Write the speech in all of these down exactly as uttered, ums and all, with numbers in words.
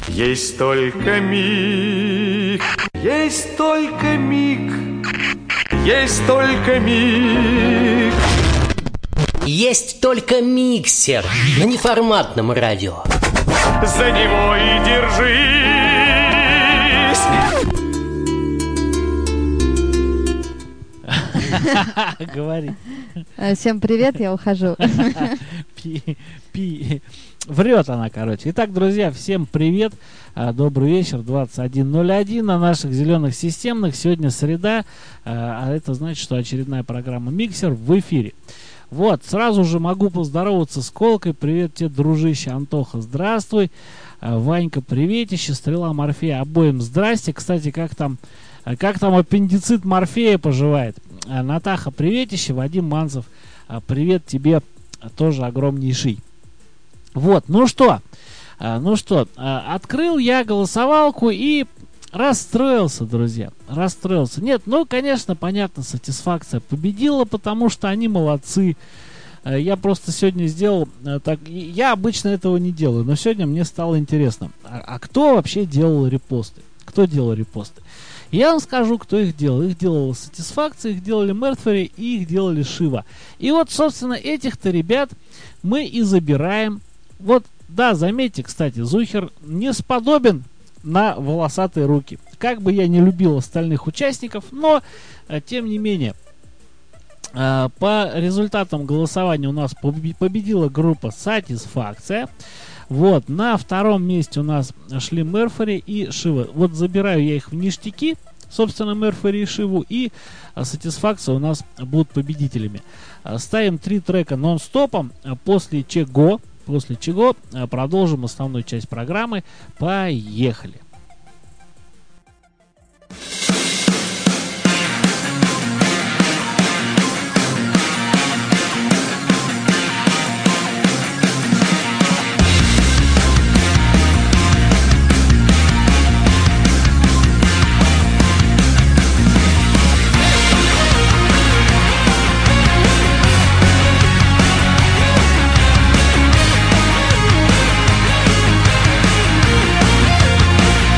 Есть только миг, есть только миг, есть только миг. Есть только миксер на неформатном радио. За него и держись. Говори. Всем привет, я ухожу. Пи, пи. Врет она, короче. Итак, друзья, всем привет. Добрый вечер, двадцать один ноль один на наших зеленых системных. Сегодня среда, а это значит, что очередная программа «Миксер» в эфире. Вот, сразу же могу поздороваться с Колкой. Привет тебе, дружище. Антоха, здравствуй. Ванька, приветище. Стрела Морфея, обоим здрасте. Кстати, как там, как там аппендицит Морфея поживает? Натаха, приветище. Вадим Манцев, привет тебе тоже огромнейший. Вот, ну что, ну что, открыл я голосовалку и расстроился, друзья, расстроился. Нет, ну, конечно, понятно, сатисфакция победила, потому что они молодцы. Я просто сегодня сделал так, я обычно этого не делаю, но сегодня мне стало интересно, а, а кто вообще делал репосты? Кто делал репосты? Я вам скажу, кто их делал. Их делала Сатисфакция, их делали Мертвери и их делали Шива. И вот, собственно, этих-то ребят мы и забираем. Вот, да, заметьте, кстати, Зухер не сподобен на волосатые руки. Как бы я не любил остальных участников, но, тем не менее, по результатам голосования у нас победила группа Сатисфакция. Вот, на втором месте у нас шли Мертвери и Шива. Вот забираю я их в ништяки, собственно, Мертвери и Шиву, и Сатисфакция у нас будут победителями. Ставим три трека нон-стопом, после чего, после чего продолжим основную часть программы. Поехали! We'll be right back.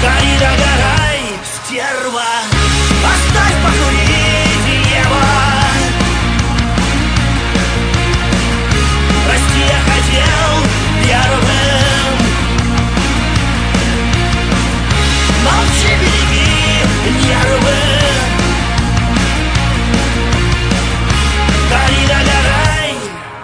Гори, догорай, стерва, оставь покурить небо. Прости, я хотел первым. Молчи, береги нервы. Гори, догорай.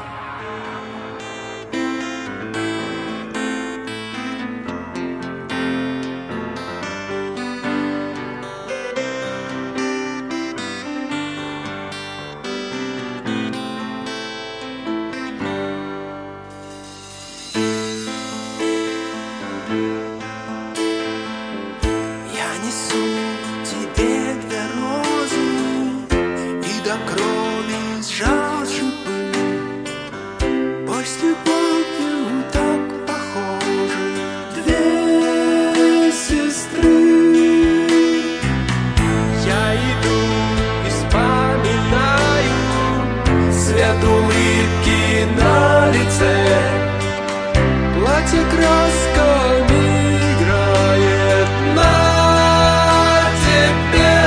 Я несу тебе две розы и до крови сжал шипы. Пусть с любовью так похожи две сестры. Я иду и вспоминаю свет улыбки на лице. Платье красками играет на тебе.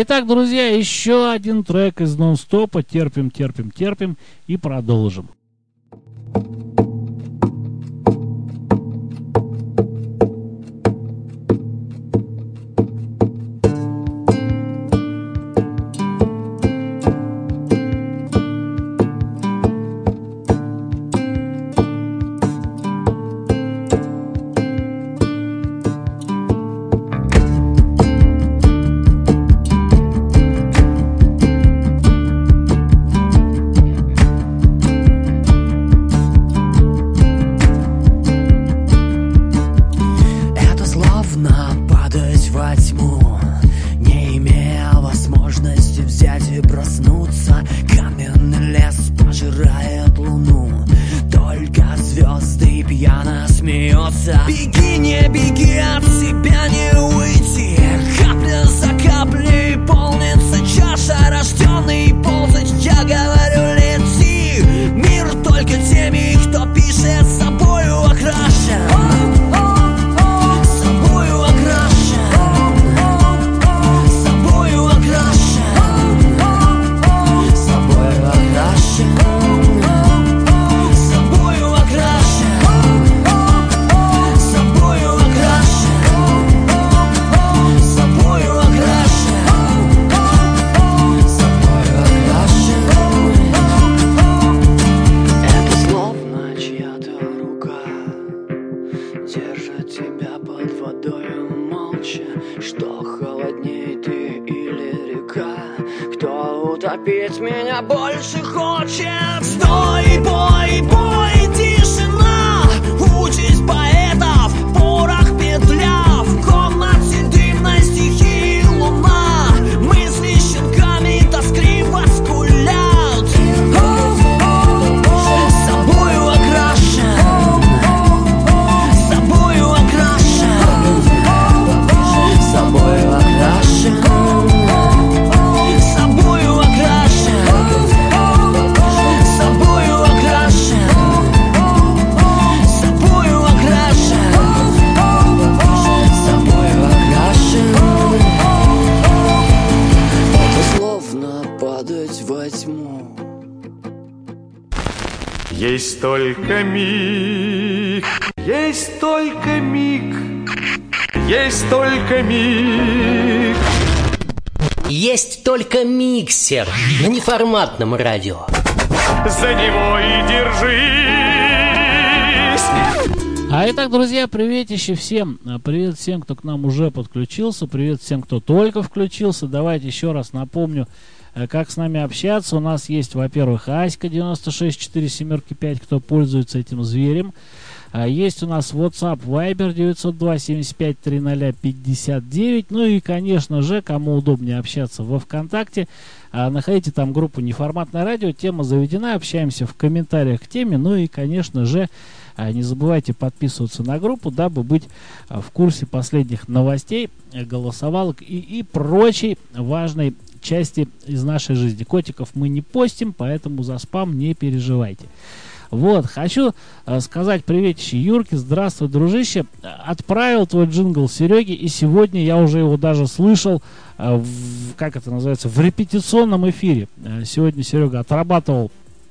итак, друзья, еще один трек из нон-стопа. Терпим, терпим, терпим и продолжим. Беги, не беги, от себя не уйти. Капля за каплей полнится чаша. Рожденный ползать, я говорю, лети. Мир только теми, кто пишет, собою окрашен. Собою окрашен. Собою окрашен. Собою окрашен. Собою окрашен. Утопить меня больше хочет. Стой, бой, бой, тишина. Участь поэтов, порох петля. В комнате дымной стихии луна. Мысли щенками тоскливо скулят. Собою окрашен. Собою окрашен. Собою окрашен. Есть только миг, есть только миг, есть только миг. Есть только миксер на неформатном радио. За него и держись. А итак, друзья, приветище всем. Привет всем, кто к нам уже подключился. Привет всем, кто только включился. Давайте еще раз напомню, как с нами общаться. У нас есть, во-первых, Аська девяносто шесть четыре семь пять, кто пользуется этим зверем. Есть у нас WhatsApp, Viber девятьсот два семьдесят пять тридцать пятьдесят девять. Ну и, конечно же, кому удобнее общаться во ВКонтакте, находите там группу «Неформатное радио». Тема заведена, общаемся в комментариях к теме. Ну и, конечно же, не забывайте подписываться на группу, дабы быть в курсе последних новостей, голосовалок и, и прочей важной части из нашей жизни. Котиков мы не постим, поэтому за спам не переживайте. Вот, хочу э, сказать приветище Юрке. Здравствуй, дружище. Отправил твой джингл Сереге, и сегодня я уже его даже слышал, э, в, как это называется, в репетиционном эфире. Э, сегодня Серега отрабатывал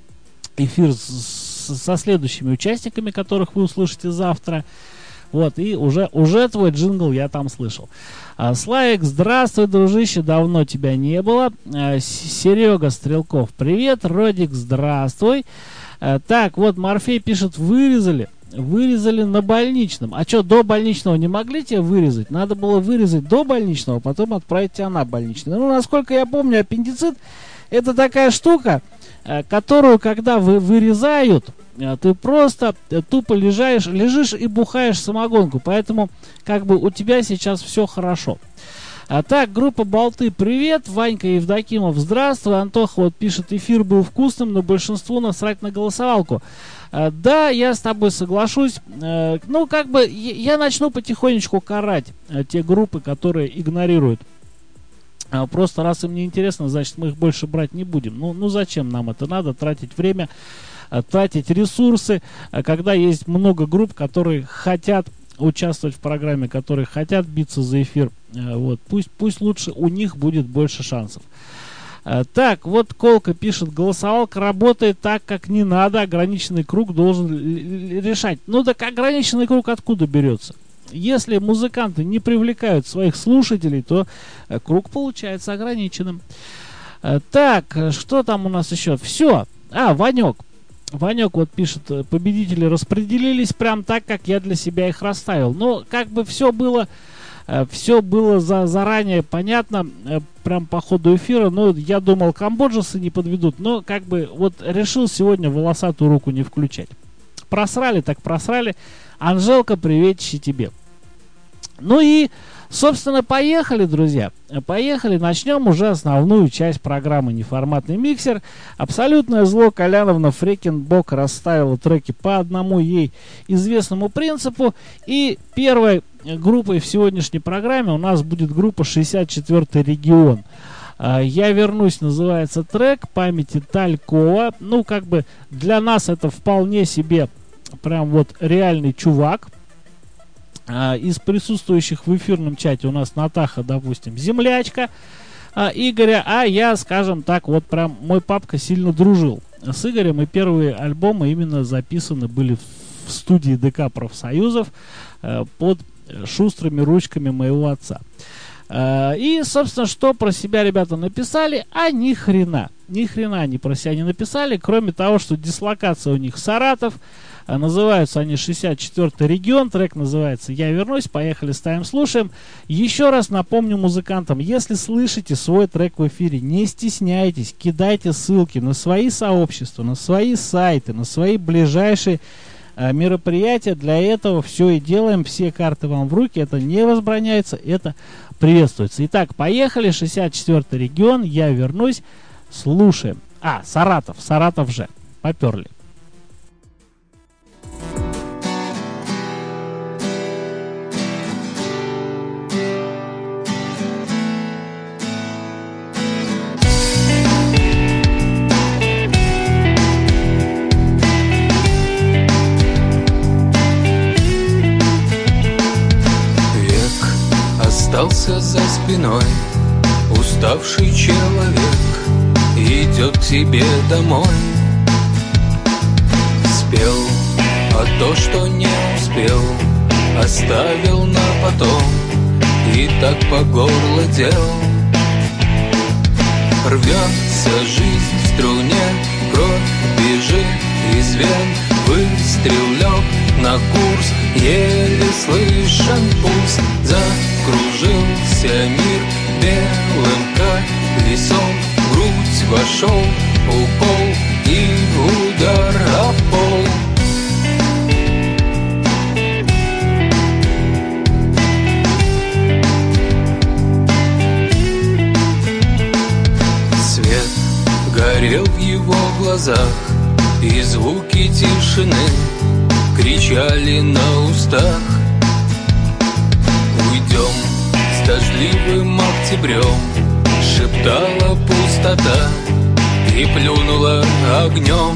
эфир с, с, со следующими участниками, которых вы услышите завтра. Вот, и уже, уже твой джингл я там слышал. А, Славик, здравствуй, дружище, давно тебя не было. А, Серега Стрелков, привет. Родик, здравствуй. А, так, вот Морфей пишет, вырезали. Вырезали на больничном. А что, до больничного не могли тебя вырезать? Надо было вырезать до больничного, потом отправить тебя на больничный. Ну, насколько я помню, аппендицит это такая штука, которую, когда вы вырезают, ты просто тупо лежаешь, лежишь и бухаешь самогонку. Поэтому как бы у тебя сейчас все хорошо. А так, группа Болты, привет. Ванька Евдокимов, здравствуй. Антоха вот пишет, эфир был вкусным, но большинству насрать на голосовалку. А, да, я с тобой соглашусь. А, ну, как бы я, я начну потихонечку карать а, те группы, которые игнорируют. А, просто раз им не интересно, значит мы их больше брать не будем. Ну, ну зачем нам это надо, тратить время, тратить ресурсы, когда есть много групп, которые хотят участвовать в программе, которые хотят биться за эфир, э, вот, пусть, пусть лучше у них будет больше шансов. Э, так, вот Колка пишет, голосовалка работает так, как не надо, ограниченный круг должен решать. Ну так ограниченный круг откуда берется? Если музыканты не привлекают своих слушателей, то э, круг получается ограниченным. Э, так, что там у нас еще? Все. А, Ванек. Ванек вот пишет, победители распределились прям так, как я для себя их расставил. Ну, как бы все было, э, все было за, заранее понятно, э, прям по ходу эфира. Ну, я думал, камбоджцы не подведут, но как бы вот решил сегодня волосатую руку не включать. Просрали, так просрали. Анжелка, приветище тебе. Ну и, собственно, поехали, друзья. Поехали, начнем уже основную часть программы «Неформатный миксер». Абсолютное зло Коляновна Фрекенбок расставила треки по одному ей известному принципу. И первой группой в сегодняшней программе у нас будет группа шестьдесят четвёртый регион. «Я вернусь» называется трек, памяти Талькова. Ну, как бы для нас это вполне себе прям вот реальный чувак. А, из присутствующих в эфирном чате у нас Натаха, допустим, землячка а, Игоря, а я, скажем так, вот прям мой папка сильно дружил с Игорем, и первые альбомы именно записаны были в, в студии ДК профсоюзов а, под шустрыми ручками моего отца. А, и, собственно, что про себя ребята написали? А ни хрена, ни хрена они про себя не написали, кроме того, что дислокация у них Саратов. А называются они шестьдесят четвёртый регион, трек называется «Я вернусь», поехали, ставим, слушаем. Еще раз напомню музыкантам, если слышите свой трек в эфире, не стесняйтесь, кидайте ссылки на свои сообщества, на свои сайты, на свои ближайшие а, мероприятия. Для этого все и делаем, все карты вам в руки, это не возбраняется, это приветствуется. Итак, поехали, шестьдесят четвёртый регион, «Я вернусь», слушаем. А, Саратов, Саратов же, поперли. Остался за спиной уставший человек, идет к себе домой. Спел, а то, что не успел, оставил на потом, и так по горло дел. Рвется жизнь в струне, кровь бежит из вен, выстрел лег на курс, еле слышен пульс. Закружился мир белым колесом, в грудь вошел укол и удар о пол. Свет горел в его глазах, и звуки тишины кричали на устах. Уйдем с дождливым октябрем, шептала пустота и плюнула огнем.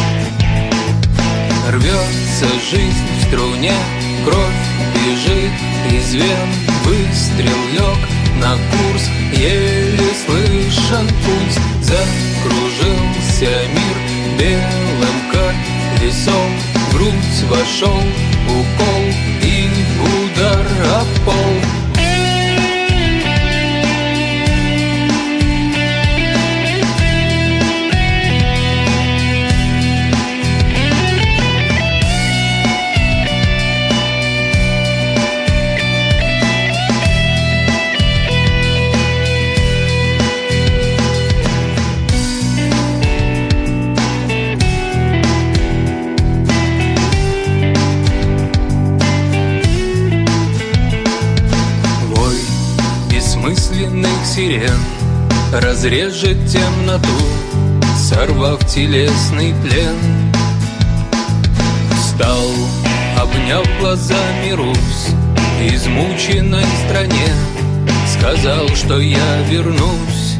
Рвется жизнь в струне, кровь бежит из вен, выстрел лег на курс, еле слышен пульс. Закружился мир белым колесом, в грудь вошел укол и удар о пол. Сирен разрежет темноту, сорвав телесный плен. Встал, обняв глазами Русь, измученной стране, сказал, что я вернусь.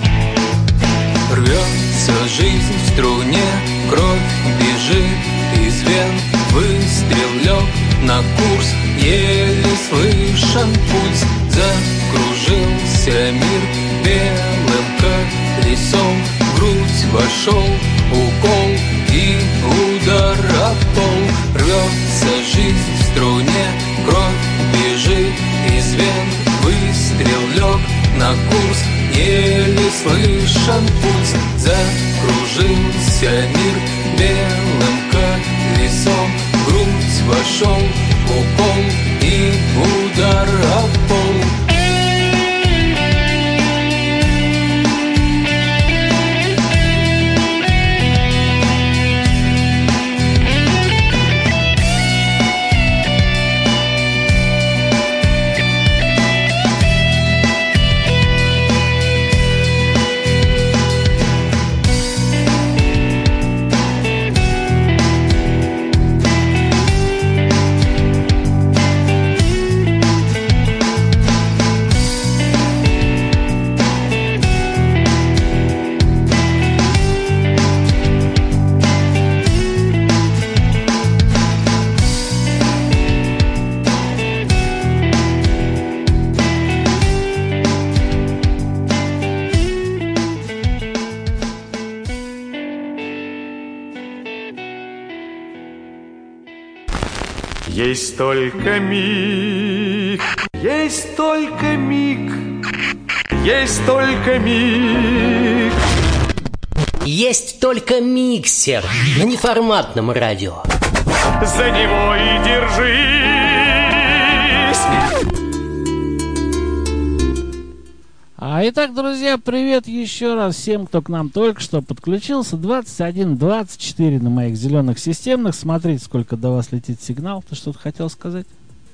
Рвется жизнь в струне, кровь бежит из вен, выстрел лег на курс. Еле слышен пульс, закружился мир белым колесом. В грудь вошел укол и удар об пол. Рвется жизнь в струне, кровь бежит из вен. Выстрел лег на курс, еле слышен пульс. Закружился мир белым колесом. В грудь вошел укол и удар об пол. Есть только миг, есть только миг, есть только миг. Есть только миксер на неформатном радио. За него и держись. А итак, друзья, привет еще раз всем, кто к нам только что подключился. двадцать один двадцать четыре на моих зеленых системных. Смотрите, сколько до вас летит сигнал. Ты что-то хотел сказать?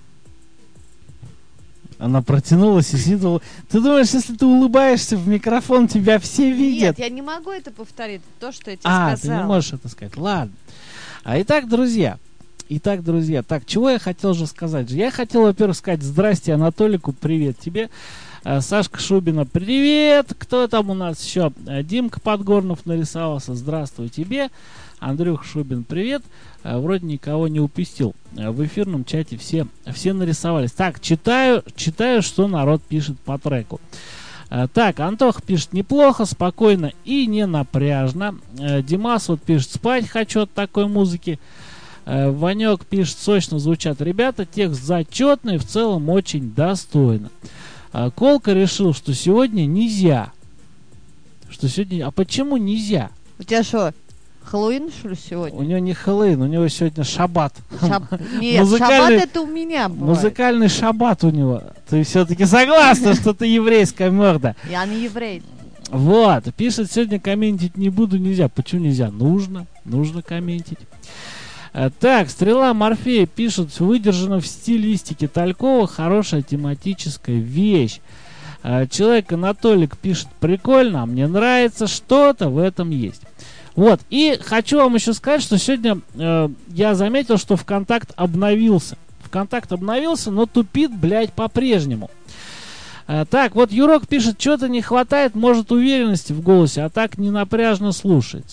Она протянулась и сидела. Ты думаешь, если ты улыбаешься в микрофон, тебя все видят? Нет, я не могу это повторить, то, что я тебе а, сказала. ты не можешь это сказать. Ладно. А итак, друзья. Итак, друзья. Так, чего я хотел же сказать? Я хотел, во-первых, сказать здрасте Анатолику, привет тебе. Сашка Шубина, привет! Кто там у нас еще? Димка Подгорнов нарисовался, здравствуй тебе. Андрюх Шубин, привет. Вроде никого не упустил. В эфирном чате все, все нарисовались. Так, читаю, читаю, что народ пишет по треку. Так, Антох пишет неплохо, спокойно и не напряжно. Димас вот пишет, спать хочу от такой музыки. Ванек пишет, сочно звучат ребята, текст зачетный, в целом очень достойно. Колка решил, что сегодня нельзя. Что сегодня... А почему нельзя? У тебя что, Хэллоуин, что ли, сегодня? У него не Хэллоуин, у него сегодня шаббат. Шаб... Нет, Музыкальный... шаббат это у меня бывает. Музыкальный шаббат у него. Ты все-таки согласна, что ты еврейская морда? Я не еврей. Вот, пишет, сегодня комментить не буду, нельзя. Почему нельзя? Нужно, нужно комментить. Так, Стрела Морфея пишет, выдержана в стилистике Талькова, хорошая тематическая вещь. Человек Анатолик пишет, прикольно, мне нравится, что-то в этом есть. Вот, и хочу вам еще сказать, что сегодня э, я заметил, что ВКонтакт обновился. ВКонтакт обновился, но тупит, блядь, по-прежнему. Э, так, вот Юрок пишет, что-то не хватает, может, уверенности в голосе, а так не напряжно слушается.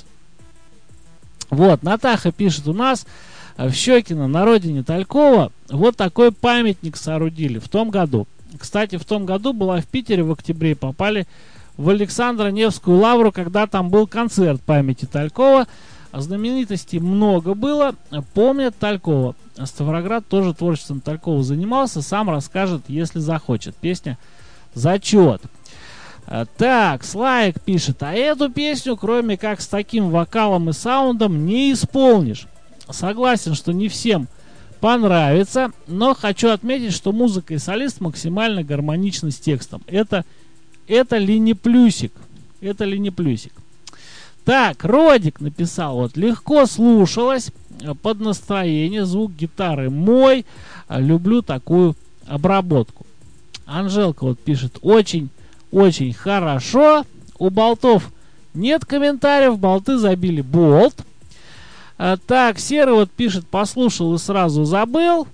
Вот, Натаха пишет, у нас в Щекино, на родине Талькова, вот такой памятник соорудили в том году. Кстати, в том году была в Питере в октябре, попали в Александро-Невскую лавру, когда там был концерт памяти Талькова. Знаменитостей много было, помнят Талькова. Ставроград тоже творчеством Талькова занимался, сам расскажет, если захочет. Песня «Зачет». Так, Слайк пишет, а эту песню, кроме как с таким вокалом и саундом, не исполнишь. Согласен, что не всем понравится, но хочу отметить, что музыка и солист максимально гармоничны с текстом. Это, это ли не плюсик? Это ли не плюсик? Так, Родик написал, вот, легко слушалось, под настроение, звук гитары мой, люблю такую обработку. Анжелка вот пишет, очень Очень хорошо. У болтов нет комментариев. Болты забили болт. А, так, Серый вот пишет, послушал и сразу забыл.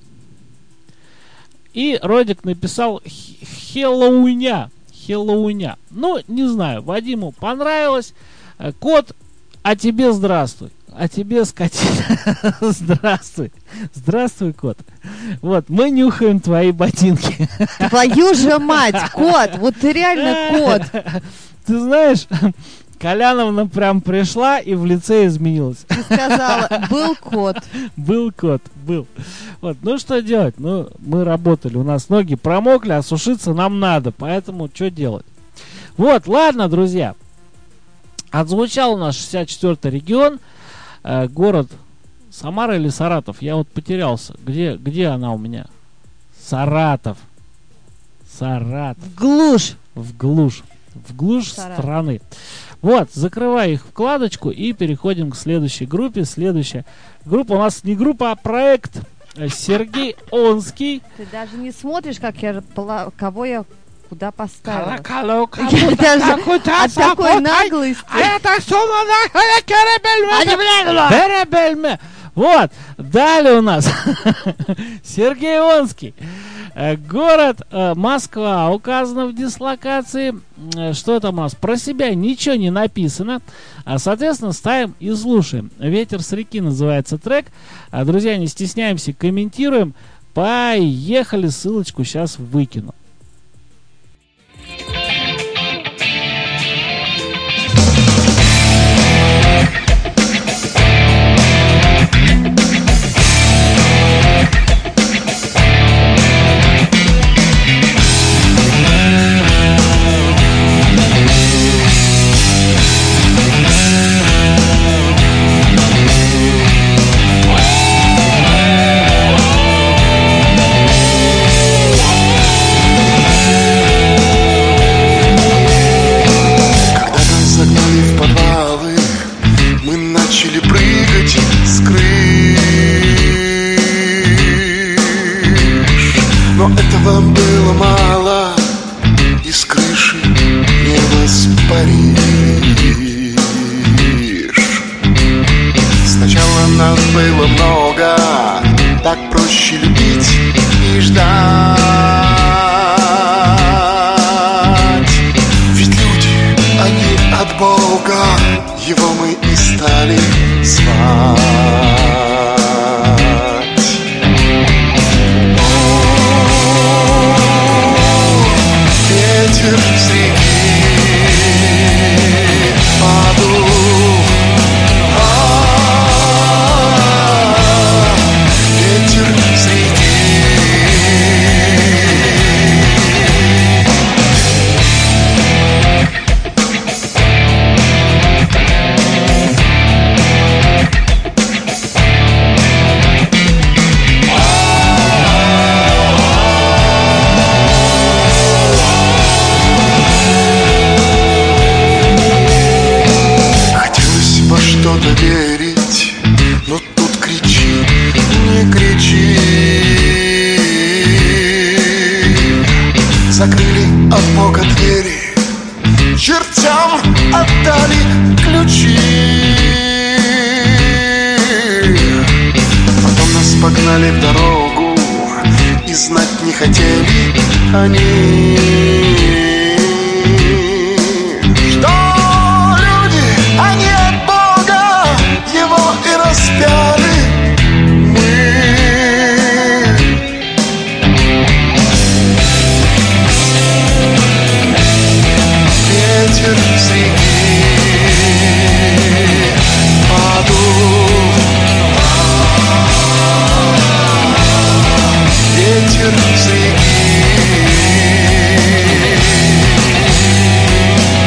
И Родик написал Хэллоуиня. Хэллоуиня. Ну, не знаю, Вадиму понравилось. Кот, а тебе здравствуй. а тебе, скотина, здравствуй. Здравствуй, кот. Вот, мы нюхаем твои ботинки. Твою же мать, кот, вот ты реально кот. Ты знаешь, Коляновна прям пришла и в лице изменилась. Ты сказала, был кот. Был кот, был. Вот, ну что делать? Ну, мы работали, у нас ноги промокли, а сушиться нам надо, поэтому что делать? Вот, ладно, друзья. Отзвучал у нас шестьдесят четвёртый регион, э, город Самара или Саратов? Я вот потерялся. Где, где она у меня? Саратов. Саратов. В глушь. В глушь. В глушь Саратов. страны. Вот, закрываю их вкладочку и переходим к следующей группе. Следующая группа у нас не группа, а проект. Сергей Онский. Ты даже не смотришь, как я, пла- кого я куда поставила. Я Я даже от такой наглости. Вот, далее у нас Сергей Онский. Э, Город э, Москва указано в дислокации. Э, Что там у нас? Про себя ничего не написано. А, Соответственно, ставим и слушаем. «Ветер с реки» называется трек. А, Друзья, не стесняемся, комментируем. Поехали, ссылочку сейчас выкину. Было много, так проще любить и ждать. Ведь люди, они от Бога, его мы и стали звать. Ветер с реки подул. Верить, но тут кричи, не кричи. Закрыли от Бога двери, чертям отдали ключи. Потом нас погнали в дорогу, и знать не хотели они, что люди, они от Бога его и распяли мы. Ветер с реки подул. Ветер с реки.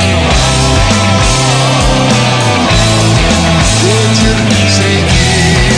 Ветер с реки.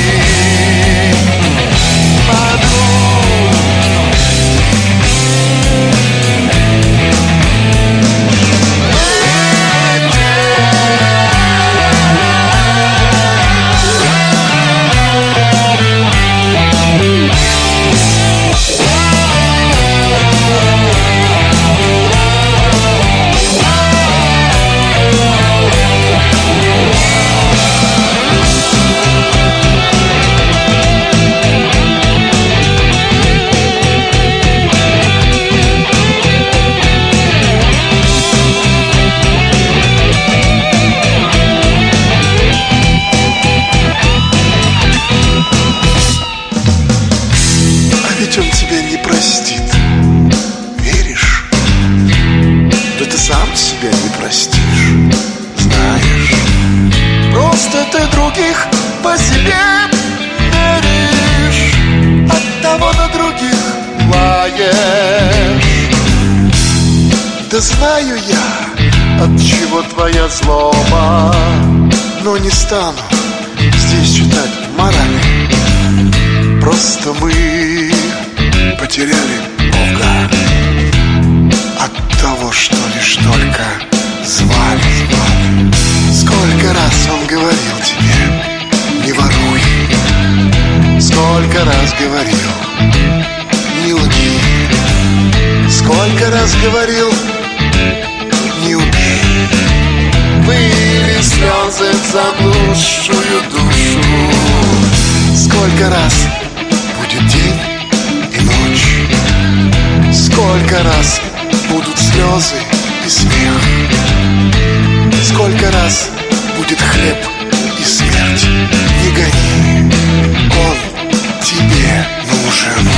Да знаю я, от чего твоя злоба, но не стану здесь читать морали. Просто мы потеряли Бога от того, что лишь только звали. Сколько раз он говорил тебе, не воруй. Сколько раз говорил, не лги. Сколько раз говорил, не убей. Были слезы в заблудшую душу. Сколько раз будет день и ночь. Сколько раз будут слезы и смех. Сколько раз будет хлеб и смерть. Не гони, он тебе нужен.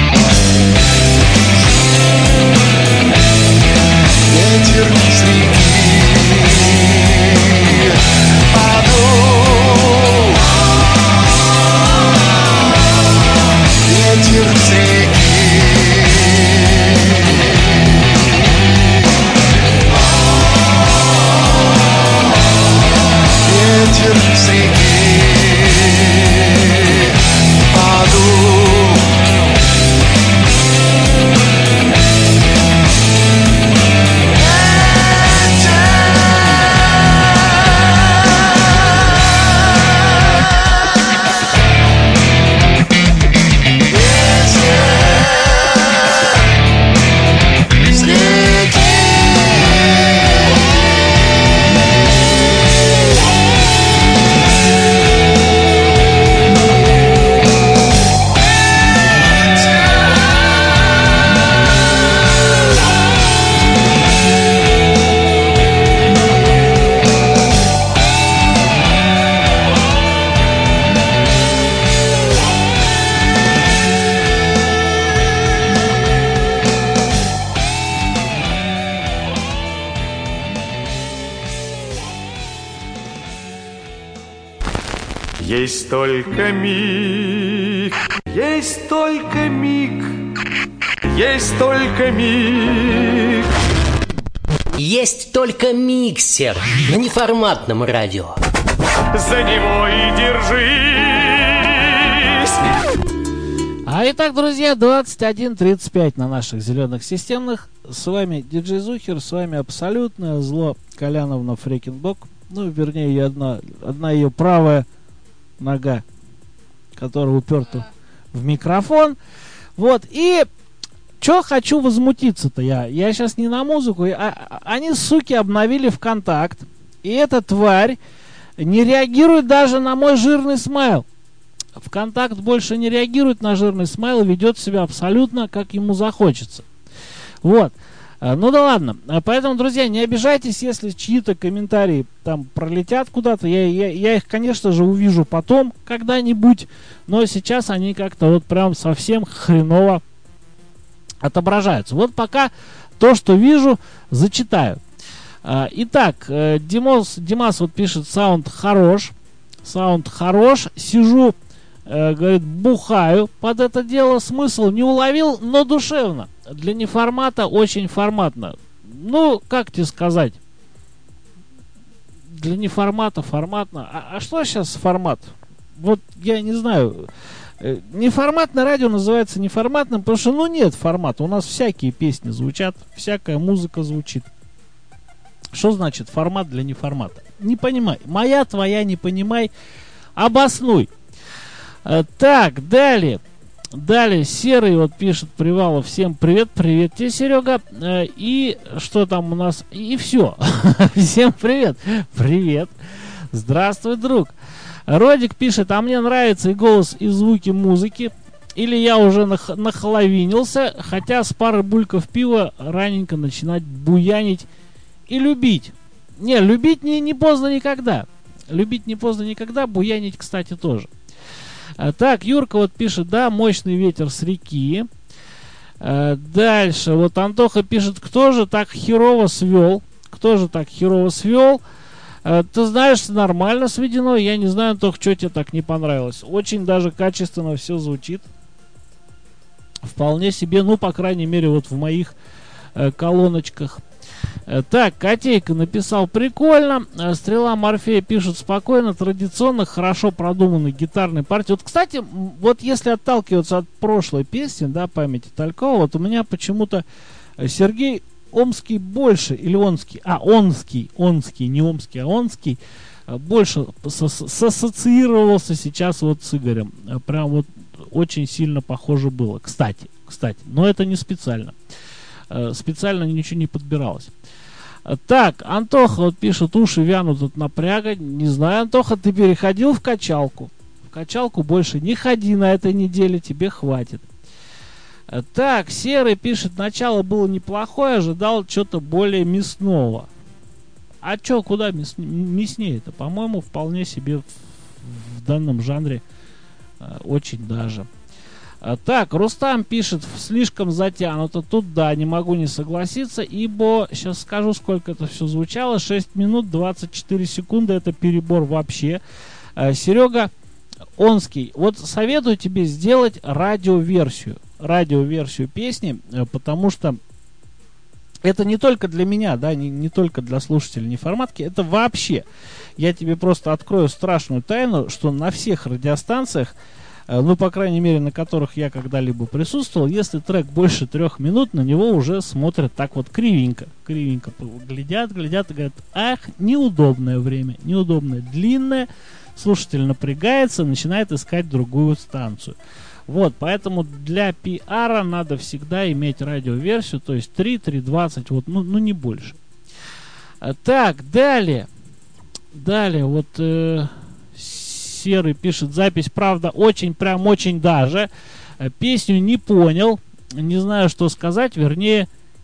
Ветер из реки подул. Ветер из реки. Ветер из реки подул. Есть только миг, есть только миг, есть только миг. Есть только миксер на неформатном радио. За него и держись. А итак, друзья, двадцать один тридцать пять на наших зеленых системных. С вами диджей Зухер, с вами абсолютное зло Коляновна Фрекенбок. Ну, вернее, ее одна, одна ее правая нога, которая уперта в микрофон. Вот, и чё хочу возмутиться-то я? Я сейчас не на музыку. А, они, суки, обновили ВКонтакт. И эта тварь не реагирует даже на мой жирный смайл. ВКонтакт больше не реагирует на жирный смайл, ведет себя абсолютно как ему захочется. Вот. Ну да ладно. Поэтому, друзья, не обижайтесь, если чьи-то комментарии там пролетят куда-то. Я, я, я их, конечно же, увижу потом, когда-нибудь. Но сейчас они как-то вот прям совсем хреново отображаются. Вот пока то, что вижу, зачитаю. Итак, Димос, Димас вот пишет: саунд хорош. Саунд хорош. Сижу, говорит, бухаю под это дело. Смысл не уловил, но душевно. Для неформата очень форматно. Ну, как тебе сказать? Для неформата форматно. А, а что сейчас формат? Вот я не знаю. Неформатное радио называется неформатным, потому что, ну, нет формата. У нас всякие песни звучат, всякая музыка звучит. Что значит формат для неформата? Не понимай. Моя, твоя, не понимай. Обоснуй. Так, далее. Далее, Серый вот пишет: Привалов, всем привет, привет тебе, Серега. Э, и что там у нас? И все. Всем привет. Привет. Здравствуй, друг. Родик пишет: а мне нравится и голос, и звуки музыки. Или я уже нах- нахоловинился, хотя с пары бульков пива раненько начинать буянить и любить. Не, любить не, не поздно никогда. Любить не поздно никогда, буянить, кстати, тоже. Так, Юрка вот пишет: да, мощный ветер с реки. А, дальше, вот Антоха пишет: кто же так херово свел? Кто же так херово свел? А, ты знаешь, нормально сведено. Я не знаю, Антох, что тебе так не понравилось. Очень даже качественно все звучит. Вполне себе, ну, по крайней мере, вот в моих э, колоночках. Э, Так, Котейка написал прикольно. Э, Стрела Морфея пишет спокойно, традиционно, хорошо продуманной гитарной партии. Вот, кстати, м, вот если отталкиваться от прошлой песни, да, памяти Талькова, вот у меня почему-то э, Сергей Омский больше, или Онский, а, Онский, Онский, не Омский, а Онский, э, больше с- с- сассоциировался сейчас вот с Игорем. Э, Прям вот очень сильно похоже было. Кстати, кстати, но это не специально. Э, Специально ничего не подбиралось. Э, Так, Антоха вот пишет, уши вянут от напряга. Не знаю, Антоха, ты переходил в качалку? В качалку больше не ходи на этой неделе, тебе хватит. Э, Так, Серый пишет, начало было неплохое, ожидал что-то более мясного. А чё, куда мяс- мяснее-то? По-моему, вполне себе в, в данном жанре э, очень даже. А, Так, Рустам пишет, слишком затянуто. Тут, да, не могу не согласиться, ибо, сейчас скажу, сколько это все звучало, шесть минут двадцать четыре секунды, это перебор вообще. А, Серега Онский, вот советую тебе сделать радиоверсию, радиоверсию песни, э, потому что это не только для меня, да, не, не только для слушателей неформатки, это вообще. Я тебе просто открою страшную тайну, что на всех радиостанциях, э, ну, по крайней мере, на которых я когда-либо присутствовал, если трек больше трех минут, на него уже смотрят так вот кривенько. Кривенько глядят, глядят и говорят, ах, неудобное время, неудобное, длинное. Слушатель напрягается, начинает искать другую станцию. Вот, поэтому для пиара надо всегда иметь радиоверсию, то есть три, три двадцать, вот, ну, ну не больше. А, Так, далее. Далее, вот э, Серый пишет, запись, правда, очень, прям очень даже. Э, Песню не понял, не знаю, что сказать, вернее,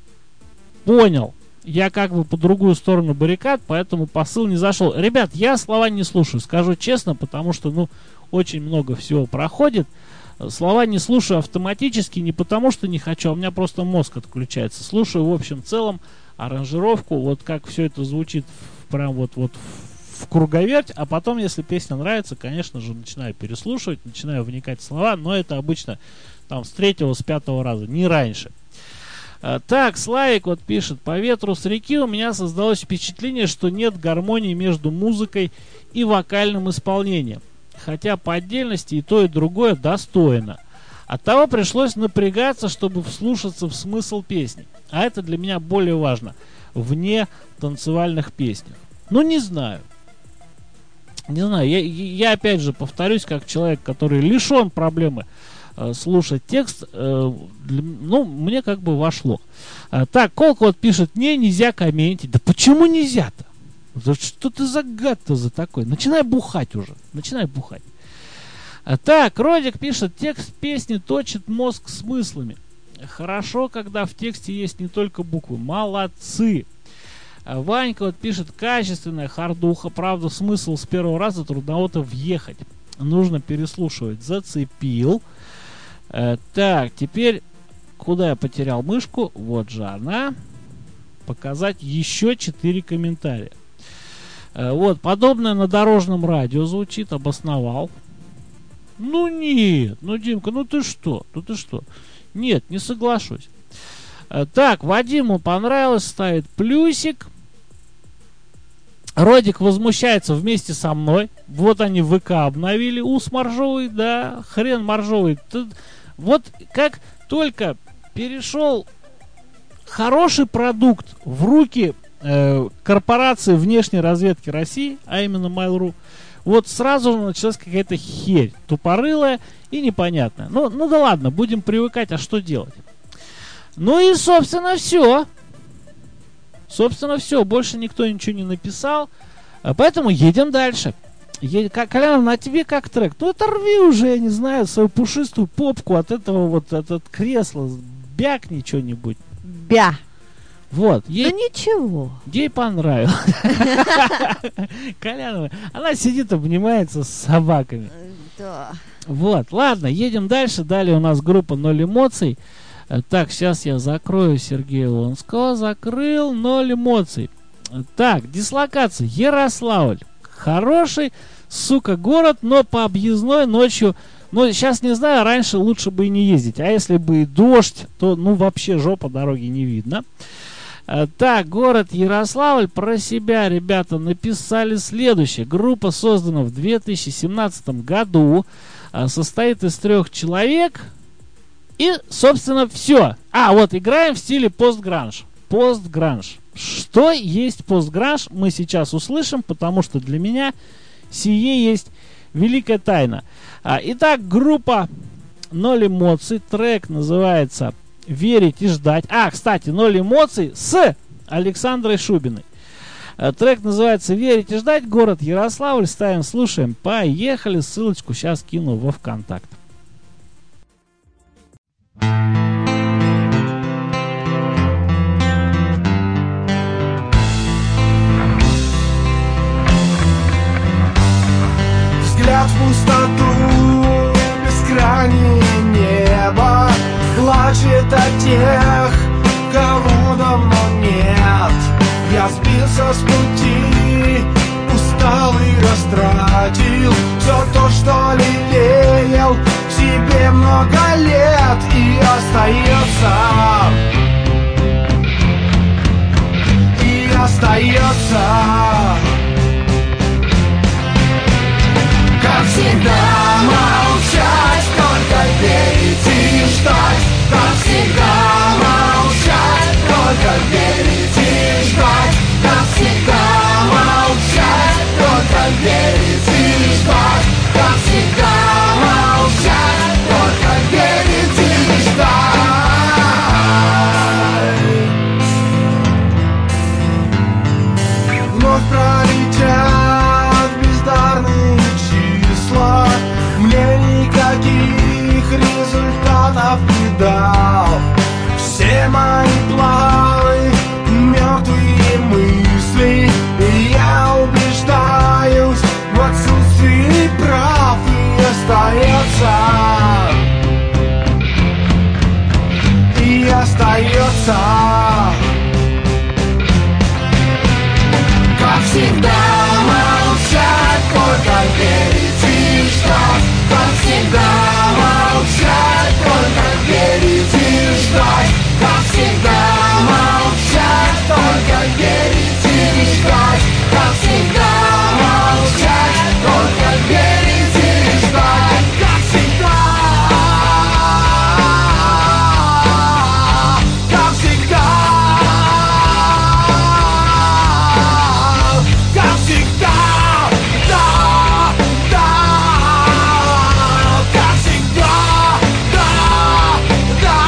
понял. Я как бы по другую сторону баррикад, поэтому посыл не зашел. Ребят, я слова не слушаю, скажу честно, потому что, ну, очень много всего проходит. Слова не слушаю автоматически, не потому что не хочу, а у меня просто мозг отключается. Слушаю в общем целом аранжировку, вот как все это звучит в- прям вот, вот в в круговерть, а потом, если песня нравится, конечно же, начинаю переслушивать, начинаю вникать в слова, но это обычно там с третьего, с пятого раза, не раньше. А, Так, Славик вот пишет, по ветру с реки у меня создалось впечатление, что нет гармонии между музыкой и вокальным исполнением. Хотя по отдельности и то, и другое достойно. Оттого пришлось напрягаться, чтобы вслушаться в смысл песни. А это для меня более важно. Вне танцевальных песнях. Ну, не знаю. Не знаю. Я, я опять же повторюсь, как человек, который лишен проблемы э, слушать текст. Э, для, ну, мне как бы вошло. А, так, Колка вот пишет, не, нельзя комментить. Да почему нельзя-то? Да что ты за гад-то за такой? Начинай бухать уже. Начинай бухать. А, так, Родик пишет, текст песни точит мозг смыслами. Хорошо, когда в тексте есть не только буквы. Молодцы. А, Ванька вот пишет, качественная хардуха. Правда, смысл с первого раза трудновато въехать. Нужно переслушивать. Зацепил. А, так, теперь, куда я потерял мышку? Вот же она. Показать еще четыре комментария. Вот, подобное на дорожном радио звучит, обосновал. Ну нет, ну Димка, ну ты что, ну ты что? Нет, не соглашусь. Так, Вадиму понравилось, ставит плюсик. Родик возмущается вместе со мной. Вот они ВК обновили. Ус моржовый, да, хрен моржовый. Тут, вот как только перешел хороший продукт в руки корпорации внешней разведки России, а именно Mail.ru, вот сразу же началась какая-то херь, тупорылая и непонятная. Ну, ну да ладно, будем привыкать, а что делать? Ну и, собственно, все. Собственно, все. Больше никто ничего не написал. Поэтому едем дальше. Е- Колян, на тебе как трек? Ну, оторви уже, я не знаю, свою пушистую попку от этого вот, от, от кресла. Бякни что-нибудь. Бя. Вот, ей, Ну ничего. ей понравилось. Колянова, она сидит, обнимается с собаками. Да. Вот, ладно, едем дальше. Далее у нас группа «Ноль эмоций». Э, Так, сейчас я закрою Сергея Лонского. Закрыл «Ноль эмоций». Э, Так, дислокация. Ярославль. Хороший, сука, город, но по объездной ночью. Ну, сейчас не знаю, раньше лучше бы и не ездить. А если бы и дождь, то, ну, вообще жопа, дороги не видно. А, так, город Ярославль про себя, ребята, написали следующее. Группа создана в две тысячи семнадцатом году, а, состоит из трех человек. И, собственно, все. А, вот, играем в стиле постгранж. Постгранж. Что есть постгранж, мы сейчас услышим, потому что для меня сие есть великая тайна. А, итак, группа «Ноль эмоций». Трек называется «Верить и ждать». А, кстати, «Ноль эмоций» с Александрой Шубиной. А, трек называется «Верить и ждать». Город Ярославль. Ставим, слушаем. Поехали. Ссылочку сейчас кину во ВКонтакт. Взгляд в пустоту, бескрайнее небо плачет о тех, кого давно нет. Я сбился с пути, устал и растратил все то, что лелеял в себе много лет. И остается, и остается, как всегда, молчать, только верить и ждать. Как всегда, молчать, только верить и ждать. Как всегда, молчать, только верить и ждать. Как всегда, молчать, только верить и ждать. Вновь пролетят бездарные числа, мне никаких результатов не дал. Все мои планы, мертвые мысли, и я убеждаюсь в отсутствии прав. И остается, и остается, как всегда, молчать, только верить и ждать. Как всегда, молчать, только верить и ждать. Как всегда, молчать, только верить и ждать. Как всегда, молчать, только верить и ждать. Как всегда, как всегда, как всегда, да, да, как всегда, да, да.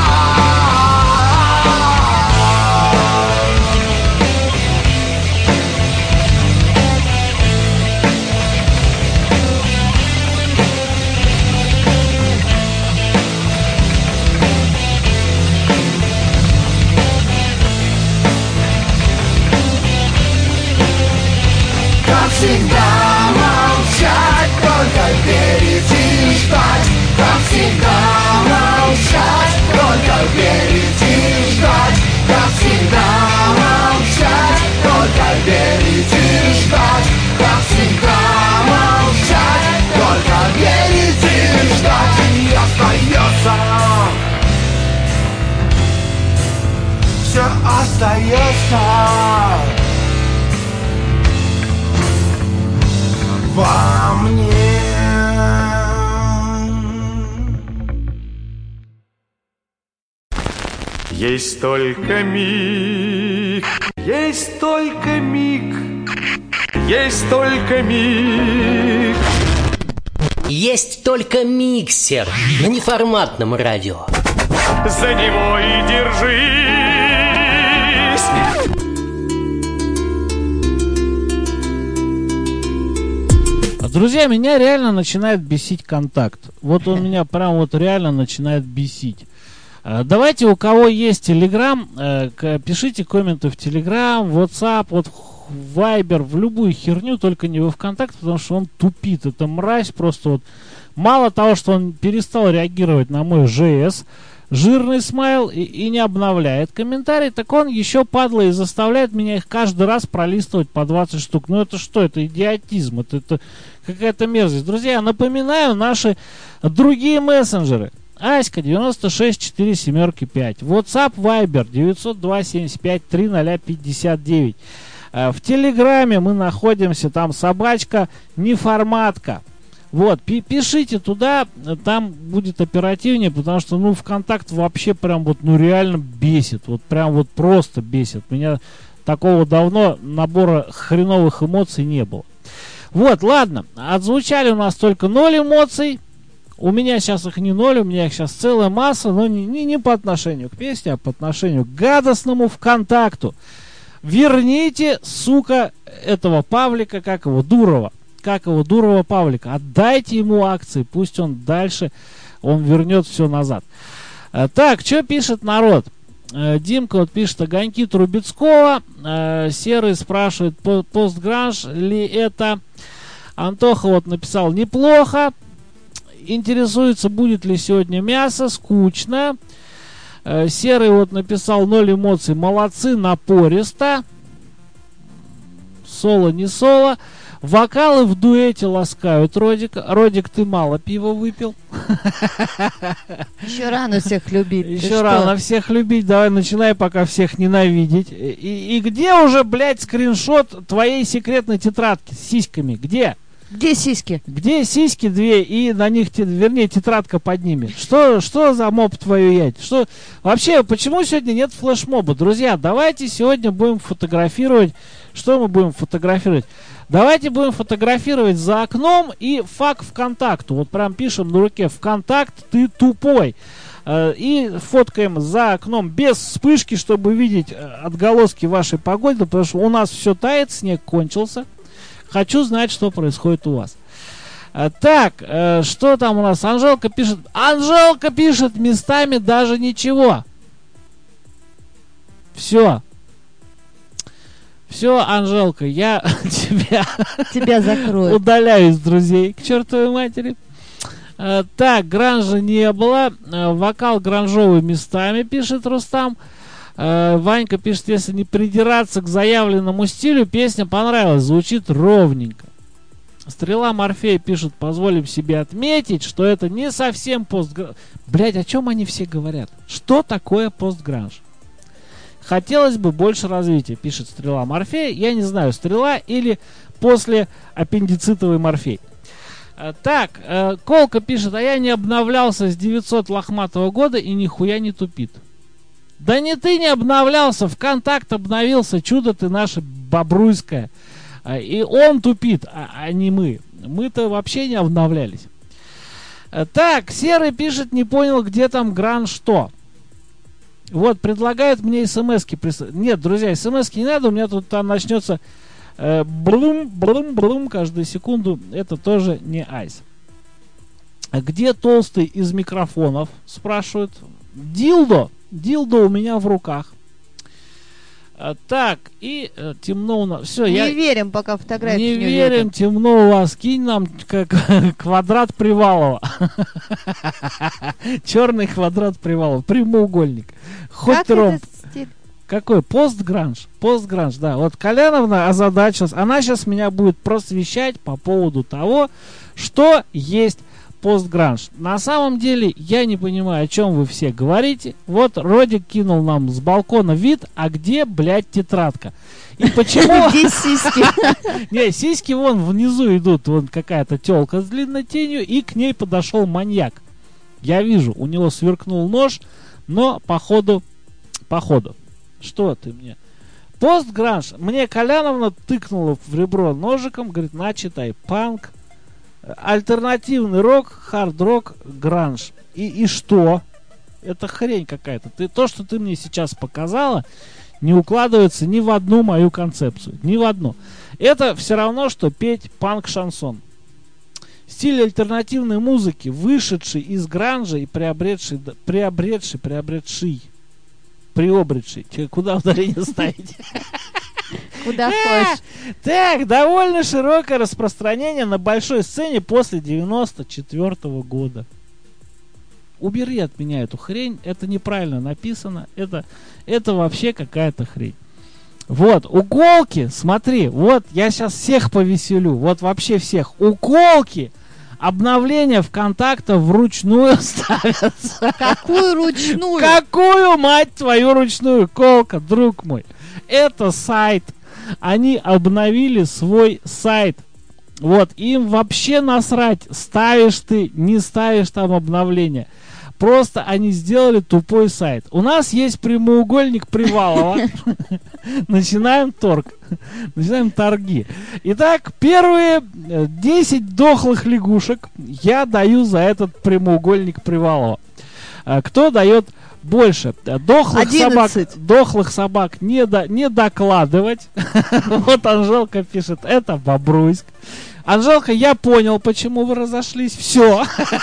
Как всегда, молчать, только верить и ждать. Как всегда, молчать, только верить и ждать. Как всегда, молчать, только верить и ждать. Как всегда, молчать, только верить и ждать. И остается, все остается во мне. Есть только миг, есть только миг, есть только миг. Есть только миксер на неформатном радио. За него и держись. Друзья, меня реально начинает бесить контакт. Вот он меня прям вот реально начинает бесить. Давайте, у кого есть Телеграм, пишите комменты в Телеграм, в WhatsApp, вот в Viber, в любую херню, только не во ВКонтакт, потому что он тупит. Это мразь просто вот. Мало того, что он перестал реагировать на мой жэ эс, жирный смайл, и, и не обновляет комментарий, так он еще, падла, и заставляет меня их каждый раз пролистывать по двадцать штук. Ну это что? Это идиотизм, это, это какая-то мерзость. Друзья, напоминаю, наши другие мессенджеры. Аська девяносто шесть четыре семерки пять. WhatsApp Viber девятьсот два семьдесят пять три ноль пятьдесят девять. В Телеграме мы находимся, там собачка неформатка. Вот, пишите туда, там будет оперативнее, потому что, ну, ВКонтакт вообще прям вот, ну, реально бесит. Вот прям вот просто бесит. Меня такого давно набора хреновых эмоций не было. Вот, ладно, отзвучали у нас только ноль эмоций. У меня сейчас их не ноль, у меня их сейчас целая масса, но не, не, не по отношению к песне, а по отношению к гадостному ВКонтакту. Верните, сука, этого Павлика, как его, Дурова. Как его, Дурова Павлика. Отдайте ему акции, пусть он дальше, он вернет все назад. А, так, что пишет народ? А, Димка вот пишет огоньки Трубецкого. А, Серый спрашивает, постгранж ли это? Антоха вот написал, неплохо. Интересуется, будет ли сегодня мясо, скучно. А, Серый вот написал, ноль эмоций, молодцы, напористо. Соло, не соло. Вокалы в дуэте ласкают Родика. Родик, ты мало пива выпил. Еще рано всех любить. Еще рано всех любить. Давай начинай пока всех ненавидеть. И, и где уже, блядь, скриншот твоей секретной тетрадки с сиськами? Где? Где сиськи? Где сиськи две и на них, вернее, тетрадка под ними? Что, что за моб твою ять? Что? Вообще, почему сегодня нет флешмоба? Друзья, давайте сегодня будем фотографировать. Что мы будем фотографировать? Давайте будем фотографировать за окном и фак ВКонтакту. Вот прям пишем на руке: ВКонтакт, ты тупой. И фоткаем за окном без вспышки, чтобы видеть отголоски вашей погоды, потому что у нас все тает, снег кончился. Хочу знать, что происходит у вас. Так, что там у нас? Анжелка пишет. Анжелка пишет, местами даже ничего. Все. Все, Анжелка, я тебя, тебя закрою. Удаляю из друзей к чертовой матери. А, так, гранжа не было. А, вокал гранжовый местами, пишет Рустам. А, Ванька пишет, если не придираться к заявленному стилю, песня понравилась, звучит ровненько. Стрела Морфея пишет, позволим себе отметить, что это не совсем постгранж. Блять, о чем они все говорят? Что такое постгранж? Хотелось бы больше развития, пишет Стрела Морфея. Я не знаю, Стрела или после аппендицитовый Морфей. А, так, э, Колка пишет, а я не обновлялся с девятьсот лохматого года и нихуя не тупит. Да не ты не обновлялся, ВКонтакт обновился, чудо ты наше бобруйское. А, и он тупит, а, а не мы. Мы-то вообще не обновлялись. А, так, Серый пишет, не понял, где там гранж что. Вот, предлагают мне смс-ки прислать. Нет, друзья, смс-ки не надо, у меня тут там начнется э, блум, блум, блум каждую секунду. Это тоже не айс. Где толстый из микрофонов? Спрашивают. Дилдо. Дилдо у меня в руках. А, так, и э, темно у нас. Все, не я... верим, пока фотографии не, не верим, увидим. темно у вас. Кинь нам как квадрат Привалова. Черный квадрат Привалова. Прямоугольник. Хоть Как ромб. этот стиль? Какой? Постгранж. Постгранж, да. Вот Коляновна озадачилась. Она сейчас меня будет просвещать по поводу того, что есть постгранж. На самом деле, я не понимаю, о чем вы все говорите. Вот Родик кинул нам с балкона вид, а где, блядь, тетрадка? И почему... Где сиськи? Не, сиськи вон внизу идут. Вон какая-то телка с длинной тенью, и к ней подошел маньяк. Я вижу, у него сверкнул нож, но походу... Походу. Что ты мне? Постгранж. Мне Коляновна тыкнула в ребро ножиком, говорит, на, читай. Панк, альтернативный рок, хард-рок, гранж. И, и что? Это хрень какая-то. Ты, то, что ты мне сейчас показала, не укладывается ни в одну мою концепцию. Ни в одну. Это все равно, что петь панк-шансон. Стиль альтернативной музыки, вышедший из гранжа и приобретший, приобретший, приобретший, приобретший. Тебе куда ударение ставить? Куда хочешь. Так, довольно широкое распространение на большой сцене после девяносто четвёртого года. Убери от меня эту хрень. Это неправильно написано. Это, это вообще какая-то хрень. Вот, уколки, смотри, вот я сейчас всех повеселю. Вот вообще всех. Уколки Обновления ВКонтакте вручную ставятся. Какую ручную? Какую, мать твою, ручную, Колка, друг мой? Это сайт. Они обновили свой сайт. Вот, им вообще насрать, ставишь ты, не ставишь там обновления. Просто они сделали тупой сайт. У нас есть прямоугольник Привалова. Начинаем торг. Начинаем торги. Итак, первые десять дохлых лягушек я даю за этот прямоугольник Привалова. Кто дает больше? Дохлых собак, дохлых собак не, до, не докладывать. Вот Анжелка пишет, это Бобруйск. Анжелка, я понял, почему вы разошлись. Все.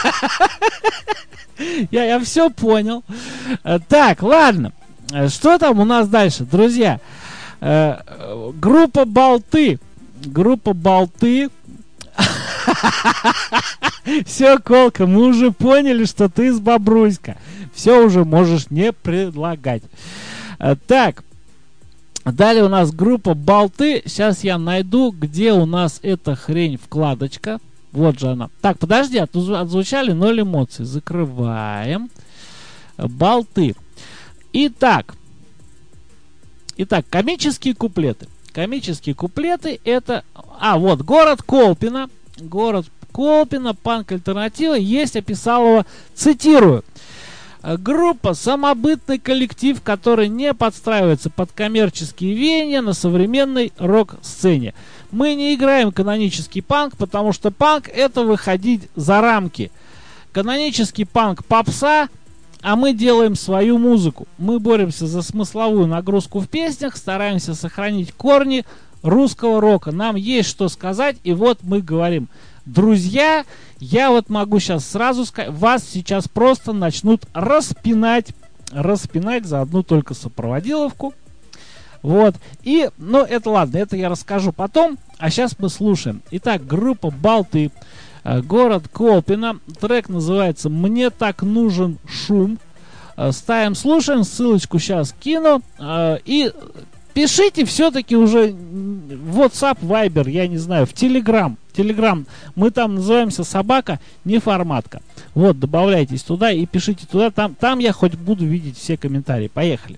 Я, я все понял. Так, ладно. Что там у нас дальше, друзья? Группа Болты. Группа Болты. Все, Колка, мы уже поняли, что ты из Бобруйска. Все уже можешь не предлагать. Так. Далее у нас группа Болты. Сейчас я найду, где у нас эта хрень вкладочка. Вот же она. Так, подожди, отзвучали ноль эмоций. Закрываем. Болты. Итак. Итак, комические куплеты. Комические куплеты это... А, вот, город Колпино. Город Колпино, панк-альтернатива. Есть Описалова, цитирую. Группа — самобытный коллектив, который не подстраивается под коммерческие веяния на современной рок-сцене. Мы не играем канонический панк, потому что панк — это выходить за рамки. Канонический панк — попса, а мы делаем свою музыку. Мы боремся за смысловую нагрузку в песнях, стараемся сохранить корни русского рока. Нам есть что сказать, и вот мы говорим: друзья, я вот могу сейчас сразу сказать, вас сейчас просто начнут распинать, распинать за одну только сопроводиловку. Вот. И, ну, это ладно, это я расскажу потом, а сейчас мы слушаем. Итак, группа Болты, город Колпино, трек называется «Мне так нужен шум». Ставим, слушаем, ссылочку сейчас кину, и пишите все-таки уже в WhatsApp, Viber, я не знаю, в Telegram. Telegram. Мы там называемся «Собака неформатка». Вот, добавляйтесь туда и пишите туда. Там, там я хоть буду видеть все комментарии. Поехали.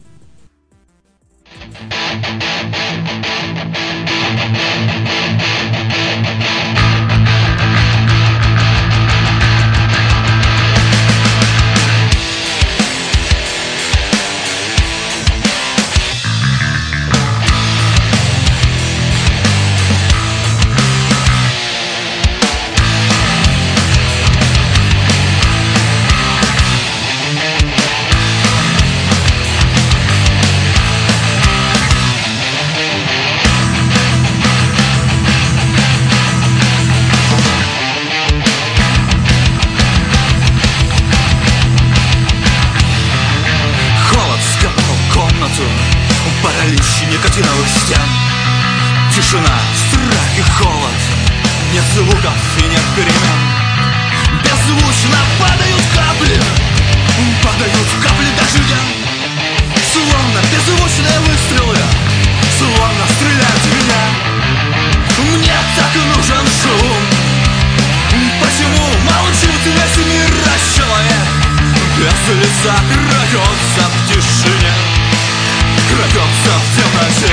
Паралич никотиновых стен. Тишина, страх и холод. Нет звуков и нет перемен. Беззвучно падают капли. Падают капли дождя. Словно беззвучные выстрелы. Словно стреляют в меня. Мне так нужен шум. Почему молчит весь мир, а человек без лица крадется в тишине, крадется в темноте?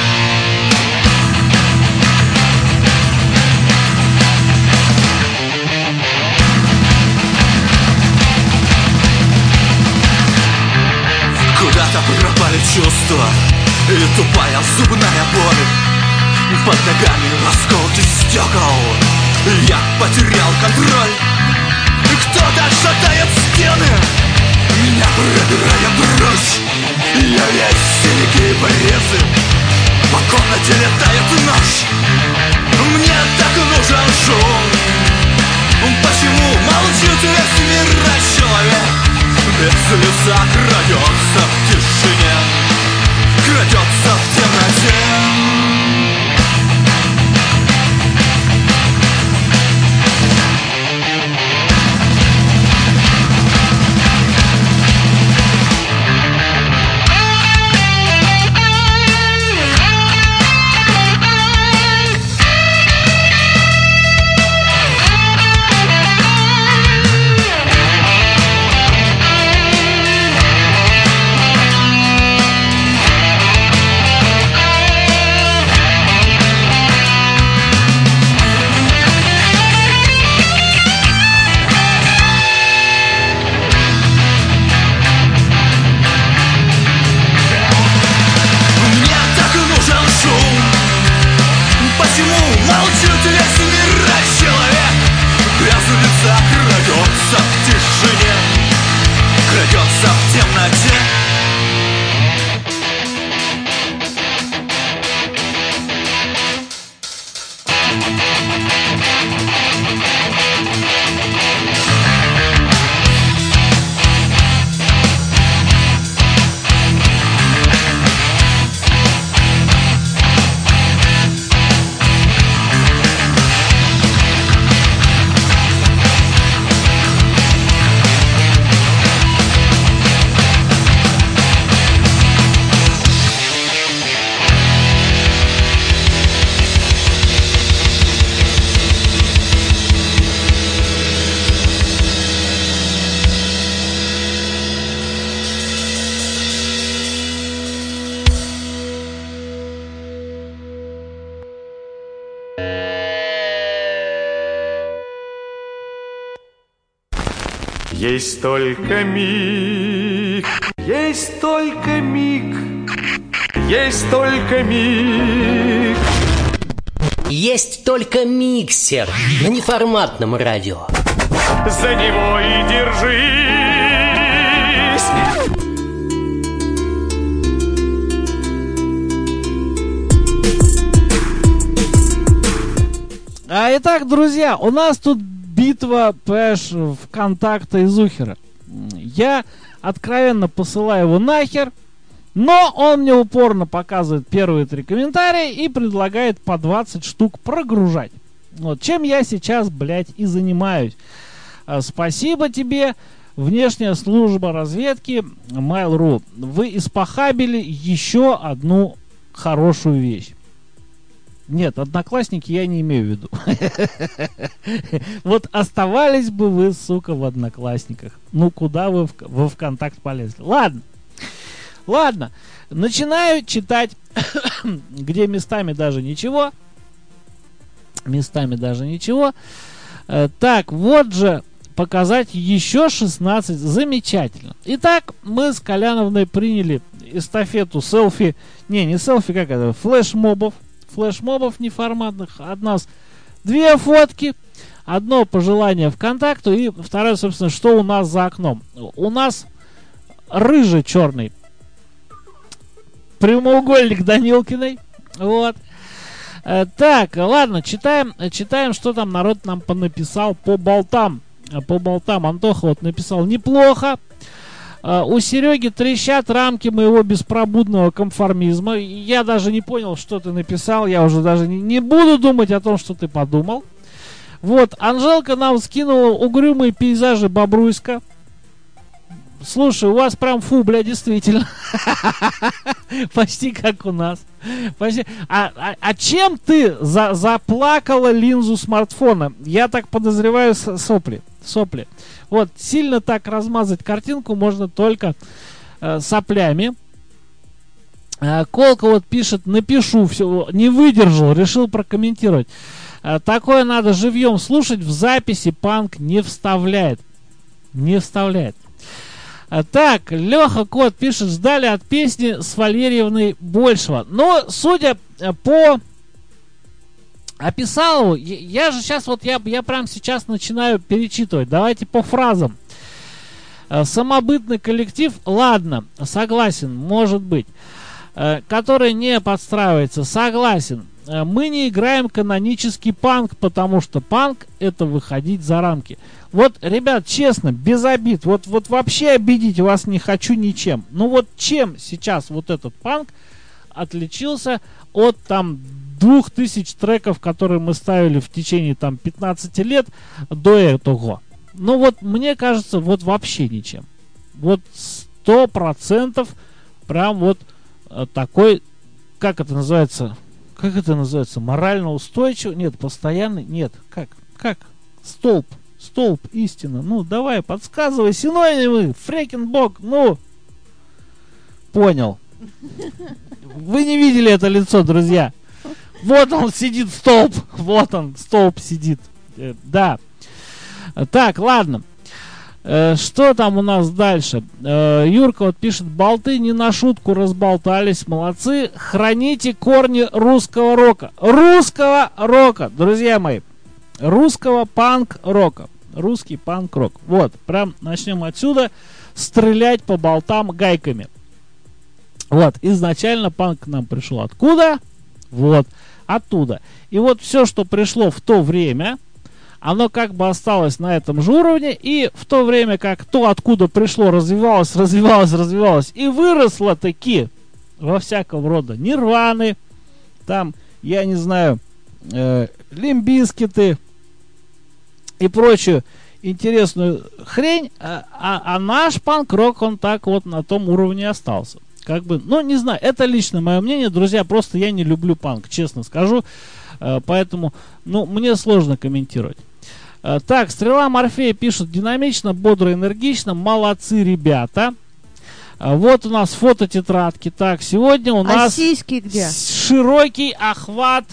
Куда-то пропали чувства и тупая зубная боль. Под ногами осколки стекол. Я потерял контроль. Кто-то шатает стены, меня пробирая дрожь. Я весь синяки и порезы. По комнате летает нож. Мне так нужен шум. Почему молчит весь мир, а человек без лица крадется в тишине, крадется в темноте? Есть только миг, есть только миг, есть только миг. Есть только миксер на неформатном радио. За него и держись. А итак, друзья, у нас тут битва, понимаешь, ВКонтакта и Зухера. Я откровенно посылаю его нахер, но он мне упорно показывает первые три комментария и предлагает по двадцать штук прогружать. Вот чем я сейчас, блядь, и занимаюсь. А, спасибо тебе, внешняя служба разведки Mail.ru. Вы испохабили еще одну хорошую вещь. Нет, одноклассники я не имею в виду. Вот оставались бы вы, сука, в одноклассниках. Ну, куда вы во ВКонтакт полезли? Ладно. Ладно. Начинаю читать, где местами даже ничего. Местами даже ничего. Так, вот же показать еще шестнадцать. Замечательно. Итак, мы с Коляновной приняли эстафету селфи. Не, не селфи, как это? Флешмобов. Флешмобов неформатных. От нас две фотки. Одно пожелание ВКонтакту. И второе, собственно, что у нас за окном. У нас рыжий черный прямоугольник Данилкиной. Вот. Э, так, ладно, читаем, читаем, что там народ нам понаписал по болтам. По болтам. Антоха вот написал неплохо. Uh, у Сереги трещат рамки моего беспробудного конформизма. Я даже не понял, что ты написал. Я уже даже не, не буду думать о том, что ты подумал. Вот, Анжелка нам скинула угрюмые пейзажи Бобруйска. Слушай, у вас прям фу, бля, действительно. Почти как у нас. Почти. А, а, а чем ты за, заплакала линзу смартфона? Я так подозреваю, сопли. Сопли. Вот, сильно так размазать картинку можно только э, соплями. Э, Колка вот пишет, напишу, все, не выдержал, решил прокомментировать. Э, такое надо живьем слушать, в записи панк не вставляет. Не вставляет. Э, так, Леха Кот пишет, ждали от песни с Валерьевной большего. Но, судя э, по... Описал его. Я же сейчас вот, я, я прям сейчас начинаю перечитывать. Давайте по фразам. Самобытный коллектив, ладно, согласен, может быть. Который не подстраивается, согласен. Мы не играем канонический панк, потому что панк это выходить за рамки. Вот, ребят, честно, без обид. Вот, вот вообще обидеть вас не хочу ничем. Ну вот чем сейчас вот этот панк отличился от там двух тысяч треков, которые мы ставили в течение там пятнадцати лет до этого. Ну вот, мне кажется, вот вообще ничем. Вот сто процентов прям вот э, такой, как это называется, как это называется, морально устойчивый, нет, постоянный, нет, как, как, столб, столб истины. Ну, давай, подсказывай синонимы, фрекенбок, ну, понял. Вы не видели это лицо, друзья. Вот он сидит, столб. Вот он, столб сидит. Э, да. Так, ладно. Э, что там у нас дальше? Э, Юрка вот пишет, болты не на шутку разболтались. Молодцы. Храните корни русского рока. Русского рока, друзья мои. Русского панк-рока. Русский панк-рок. Вот, прям начнем отсюда стрелять по болтам гайками. Вот, изначально панк к нам пришел откуда? Вот. Оттуда. И вот все, что пришло в то время, оно как бы осталось на этом же уровне. И в то время, как то, откуда пришло, развивалось, развивалось, развивалось и выросло таки во всякого рода нирваны, там, я не знаю, э, лимбискеты и прочую интересную хрень, а, а, а наш панк-рок, он так вот на том уровне остался. Как бы, ну, не знаю, это лично мое мнение, друзья, просто я не люблю панк, честно скажу, э, поэтому, ну, мне сложно комментировать. Э, так, Стрела Морфея пишет, динамично, бодро, энергично, молодцы, ребята. Э, вот у нас фототетрадки. Так, сегодня у а нас сиськи где? Широкий охват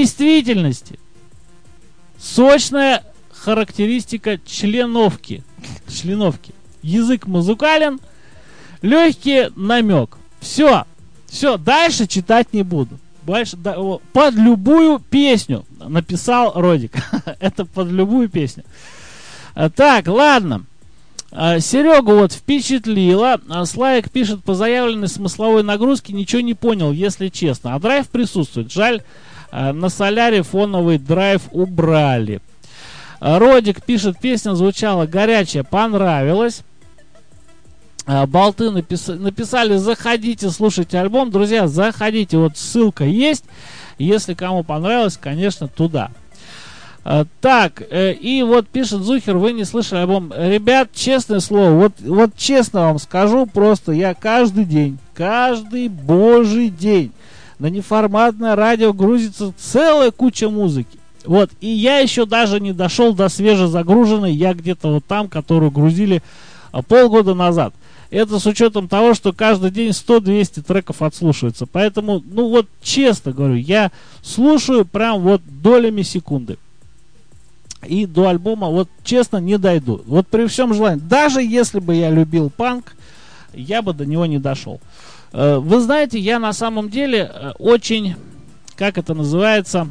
действительности. Сочная характеристика членовки. членовки. Язык музыкален, легкий намек. Все, все, дальше читать не буду. Больше, да, под любую песню написал Родик. Это под любую песню. Так, ладно. Серегу вот впечатлило. Славик пишет: по заявленной смысловой нагрузке ничего не понял, если честно. А драйв присутствует. Жаль, на Соляре фоновый драйв убрали. Родик пишет: песня звучала горячая, понравилась. Болты напис... написали: заходите, слушайте альбом. Друзья, заходите, вот ссылка есть. Если кому понравилось, конечно, туда. А, так, э, и вот пишет Зухер: вы не слышали альбом. Ребят, честное слово, вот, вот честно вам скажу, просто я каждый день, каждый божий день на неформатное радио грузится целая куча музыки. Вот, и я еще даже не дошел до свежезагруженной, я где-то вот там, которую грузили а, полгода назад. Это с учетом того, что каждый день сто-двести треков отслушивается. Поэтому, ну вот честно говорю, я слушаю прям вот долями секунды. И до альбома, вот честно, не дойду. Вот при всем желании. Даже если бы я любил панк, я бы до него не дошел. Вы знаете, я на самом деле очень, как это называется,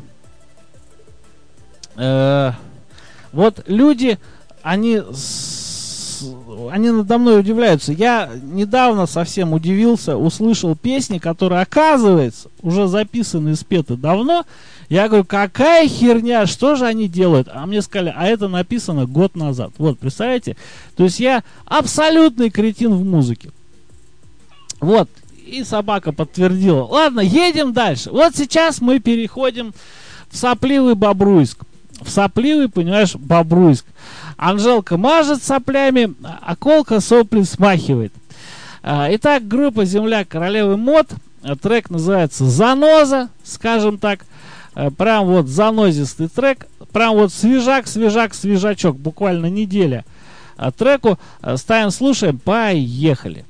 э, вот люди, они... Они надо мной удивляются. Я недавно совсем удивился, услышал песни, которые, оказывается, уже записаны и спеты давно. Я говорю, какая херня, что же они делают? А мне сказали, а это написано год назад. Вот, представляете? То есть я абсолютный кретин в музыке. Вот, и собака подтвердила. Ладно, едем дальше. Вот сейчас мы переходим в сопливый Бобруйск. В сопливый, понимаешь, Бобруйск. Анжелка мажет соплями, а Колка сопли смахивает. Итак, группа «Земля королевы мод». Трек называется «Заноза», скажем так. Прям вот занозистый трек. Прям вот свежак, свежак, свежачок. Буквально неделя треку. Ставим, слушаем. Поехали.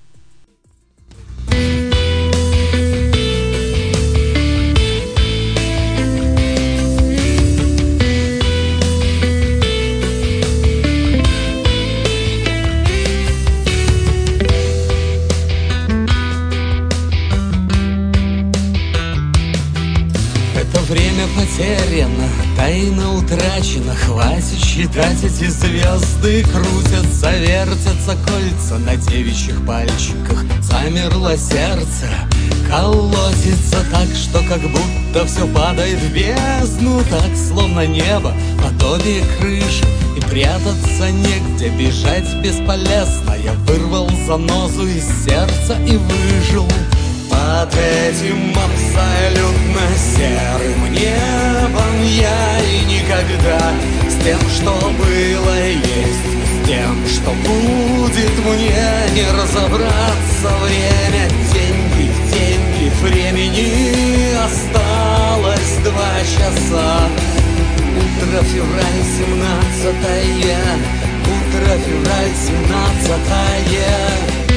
Время потеряно, тайна утрачена. Хватит считать, эти звезды крутятся, вертятся кольца на девичьих пальчиках. Замерло сердце, колотится так, что как будто все падает в бездну. Так, словно небо, подобие крыши, и прятаться негде, бежать бесполезно. Я вырвал занозу из сердца и выжил. Под этим абсолютно серым небом я и никогда с тем, что было, есть, с тем, что будет, мне не разобраться. Время, деньги, деньги, времени осталось два часа. Утро, февраль, семнадцатое, утро, февраль, семнадцатое.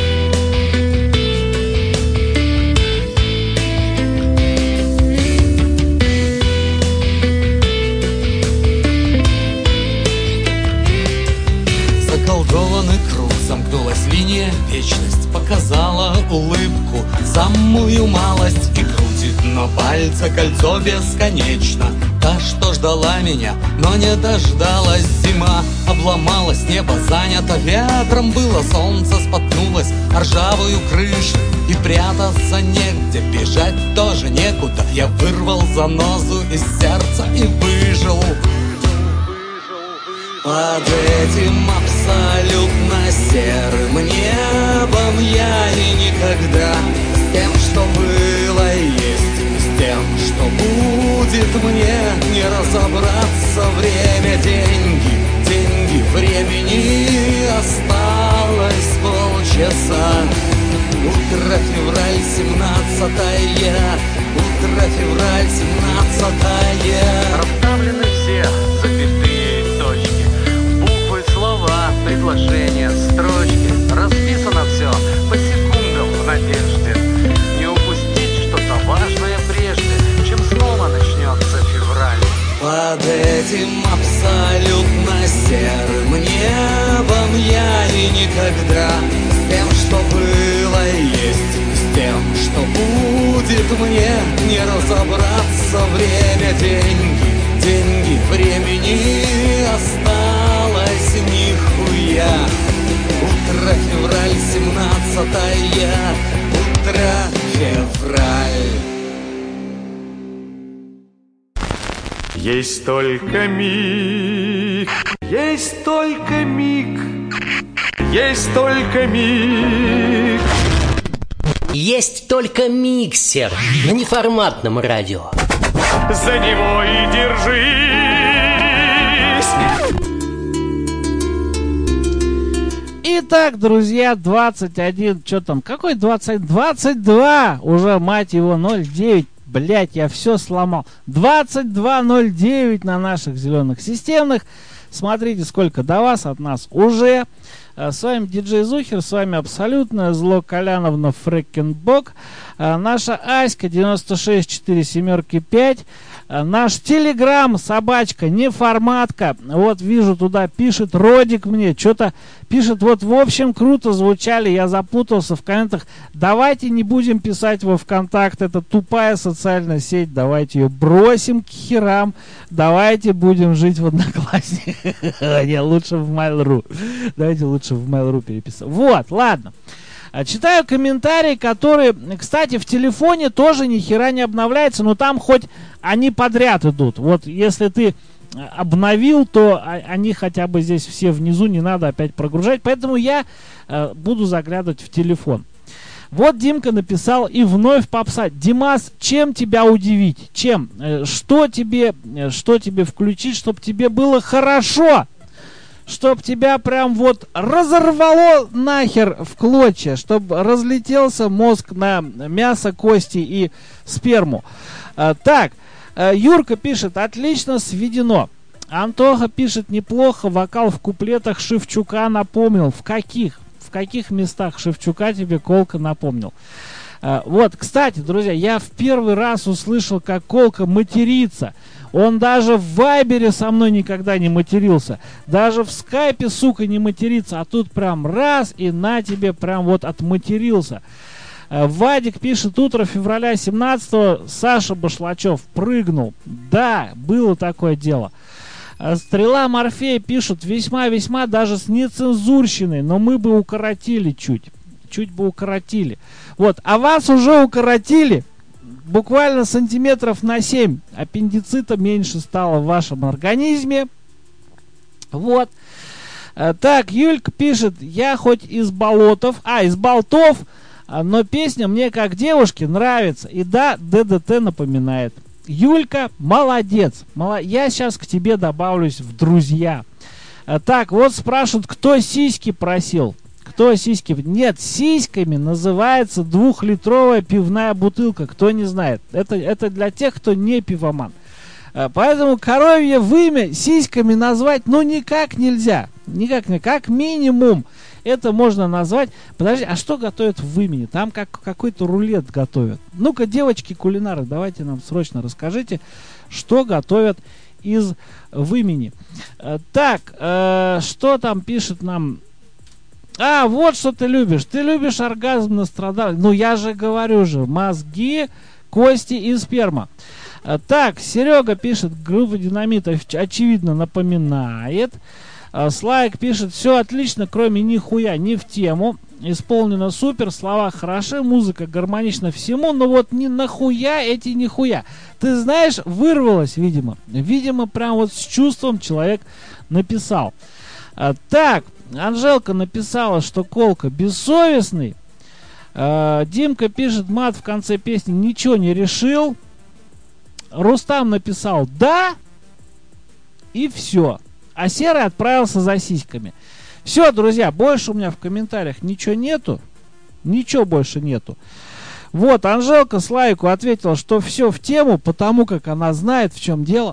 Заколдованный круг, замкнулась линия, вечность показала улыбку, самую малость, и крутит на пальце кольцо бесконечно. Та, что ждала меня, но не дождалась, зима обломалась, небо занято ветром было, солнце споткнулось о ржавую крышу, и прятаться негде, бежать тоже некуда. Я вырвал занозу из сердца и выжил. Под этим абсолютно серым небом я и никогда с тем, что было, есть, с тем, что будет, мне не разобраться. Время, деньги, деньги, времени осталось полчаса. Утро, февраль, семнадцатое, утро, февраль, семнадцатое. Расставлены все запятые и точки, буквы, слова, предложения, строчки. Расписано все по секундам в надежде не упустить что-то важное прежде, чем снова начнется февраль. Под этим абсолютно серым небом будет мне не разобраться. Время, деньги, деньги, времени осталось нихуя. Утро февраль, семнадцатое, утро февраль. Есть только миг, есть только миг, есть только миг. Есть только миксер на неформатном радио. За него и держись. Итак, друзья, двадцать один, что там, какой двадцать? двадцать два, уже, мать его, ноль девять. Блять, я все сломал. двадцать два ноль девять на наших зеленых системных. Смотрите, сколько до вас от нас уже. С вами диджей Зухер, с вами абсолютно Зло Коляновна Фрекенбок. Наша Аська девяносто шесть четыре семерки пять. Наш телеграм, собачка, неформатка. Вот вижу, туда пишет Родик мне. Что-то пишет, вот в общем круто звучали. Я запутался в комментах. Давайте не будем писать во ВКонтакт. Это тупая социальная сеть. Давайте ее бросим к херам. Давайте будем жить в Одноклассниках. Не, лучше в Mail.ru. Давайте лучше в Mail.ru переписать. Вот, ладно. Читаю комментарии, которые, кстати, в телефоне тоже ни хера не обновляется, но там хоть они подряд идут. Вот если ты обновил, то они хотя бы здесь все внизу, не надо опять прогружать. Поэтому я э, буду заглядывать в телефон. Вот Димка написал и вновь попса. Димас, чем тебя удивить? Чем? Э, что тебе, э, что тебе включить, чтобы тебе было хорошо? Чтоб тебя прям вот разорвало нахер в клочья, чтобы разлетелся мозг на мясо, кости и сперму. А, так, а, Юрка пишет, отлично сведено. Антоха пишет, неплохо, вокал в куплетах Шевчука напомнил. В каких? В каких местах Шевчука тебе Колка напомнил? А, вот, кстати, друзья, я в первый раз услышал, как Колка матерится. Он даже в Вайбере со мной никогда не матерился. Даже в Скайпе, сука, не матерится. А тут прям раз и на тебе прям вот отматерился. Вадик пишет, утро февраля семнадцатого Саша Башлачев прыгнул. Да, было такое дело. Стрела Морфея пишет, весьма-весьма даже с нецензурщиной, но мы бы укоротили чуть. Чуть бы укоротили. Вот, а вас уже укоротили. Буквально сантиметров на семь аппендицита меньше стало в вашем организме. Вот. Так, Юлька пишет, я хоть из болотов, а, из болтов, но песня мне как девушке нравится. И да, ДДТ напоминает. Юлька, молодец. Я сейчас к тебе добавлюсь в друзья. Так, вот спрашивают, кто сиськи просил. Кто сиськи? Нет, сиськами называется двухлитровая пивная бутылка. Кто не знает. Это, это для тех, кто не пивоман. Поэтому коровье вымя сиськами назвать ну никак нельзя. Никак не. Как минимум это можно назвать. Подожди, а что готовят в вымени? Там как какой-то рулет готовят. Ну-ка, девочки-кулинары, давайте нам срочно расскажите, что готовят из вымени. Так, э, что там пишет нам... А, вот что ты любишь. Ты любишь оргазм Нострадамуса. Ну, я же говорю же. Мозги, кости и сперма. А, так, Серега пишет. Группа Динамит очевидно напоминает. А, Слайк пишет. Все отлично, кроме нихуя. Не в тему. Исполнено супер. Слова хороши. Музыка гармонична всему. Но вот не нахуя эти нихуя. Ты знаешь, вырвалось, видимо. Видимо, прям вот с чувством человек написал. А, так. Анжелка написала, что Колка бессовестный. э, Димка пишет, мат в конце песни ничего не решил. Рустам написал да. И все. А Серый отправился за сиськами. Все, друзья, больше у меня в комментариях ничего нету. Ничего больше нету. Вот, Анжелка Слайку ответила, что все в тему, потому как она знает, в чем дело.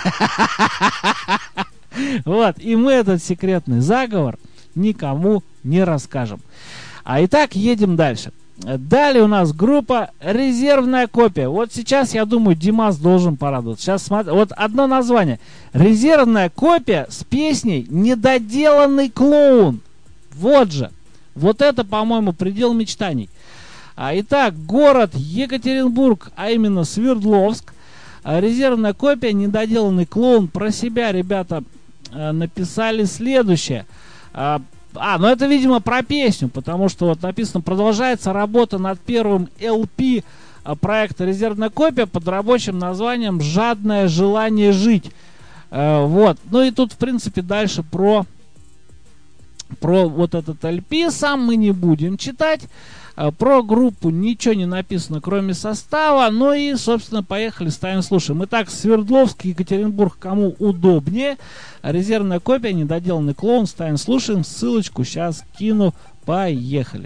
Вот, и мы этот секретный заговор никому не расскажем. А итак, едем дальше. Далее у нас группа «Резервная копия». Вот сейчас, я думаю, Димас должен порадоваться. Сейчас смотри, вот одно название. «Резервная копия» с песней «Недоделанный клоун». Вот же. Вот это, по-моему, предел мечтаний. А, итак, город Екатеринбург, а именно Свердловск. А, резервная копия, недоделанный клоун. Про себя ребята а, написали следующее. А, а, ну это, видимо, про песню, потому что вот написано: продолжается работа над первым эл пи проекта «Резервная копия» под рабочим названием «Жадное желание жить». А, вот. Ну и тут, в принципе, дальше про, про вот этот эл пи сам мы не будем читать. А, про группу ничего не написано, кроме состава. Ну и, собственно, поехали, ставим, слушаем. Итак, Свердловск, Екатеринбург, кому удобнее. Резервная копия, недоделанный клоун, ставим, слушаем. Ссылочку сейчас кину. Поехали.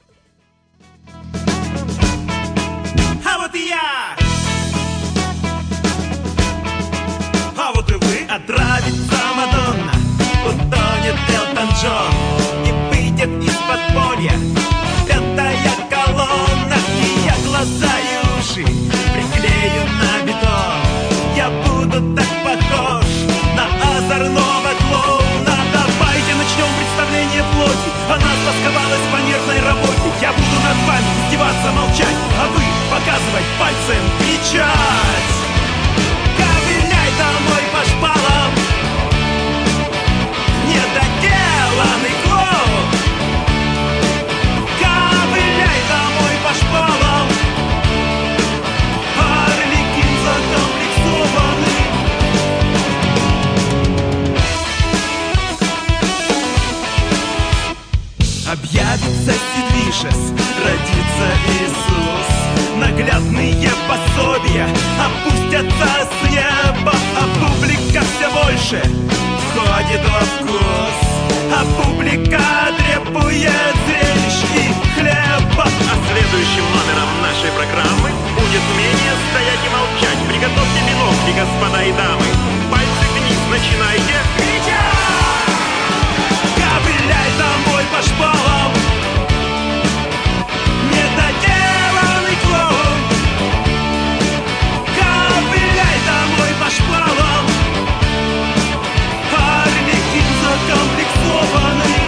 А вот и я! А вот и вы! Отравится Мадонна, утонет Элтон Джон и выйдет из подполья пятая колонна. И я глаза и уши приклею на бетон. Я буду так похож на озорного клоуна. Давайте начнем представление плоти. Она стосковалась по нервной работе. Я буду над вами издеваться, молчать, а вы показывать пальцем, кричать. Ковыляй домой по шпалам, недоделанный клоун. Ковыляй домой по шпалам, Арлекин закомплексованный. Объявится Сидвишес, родится Иисус. Наглядные пособия опустятся с неба, а публика все больше входит во вкус. А публика требует зрелищ и хлеба. А следующим номером нашей программы будет умение стоять и молчать. Приготовьте бинокли, господа и дамы. Пальцы вниз, начинайте кричать. Ковыляй домой по шпалам, недоделанный клоун. Ковыляй домой по шпалам, Арлекин закомплексованный.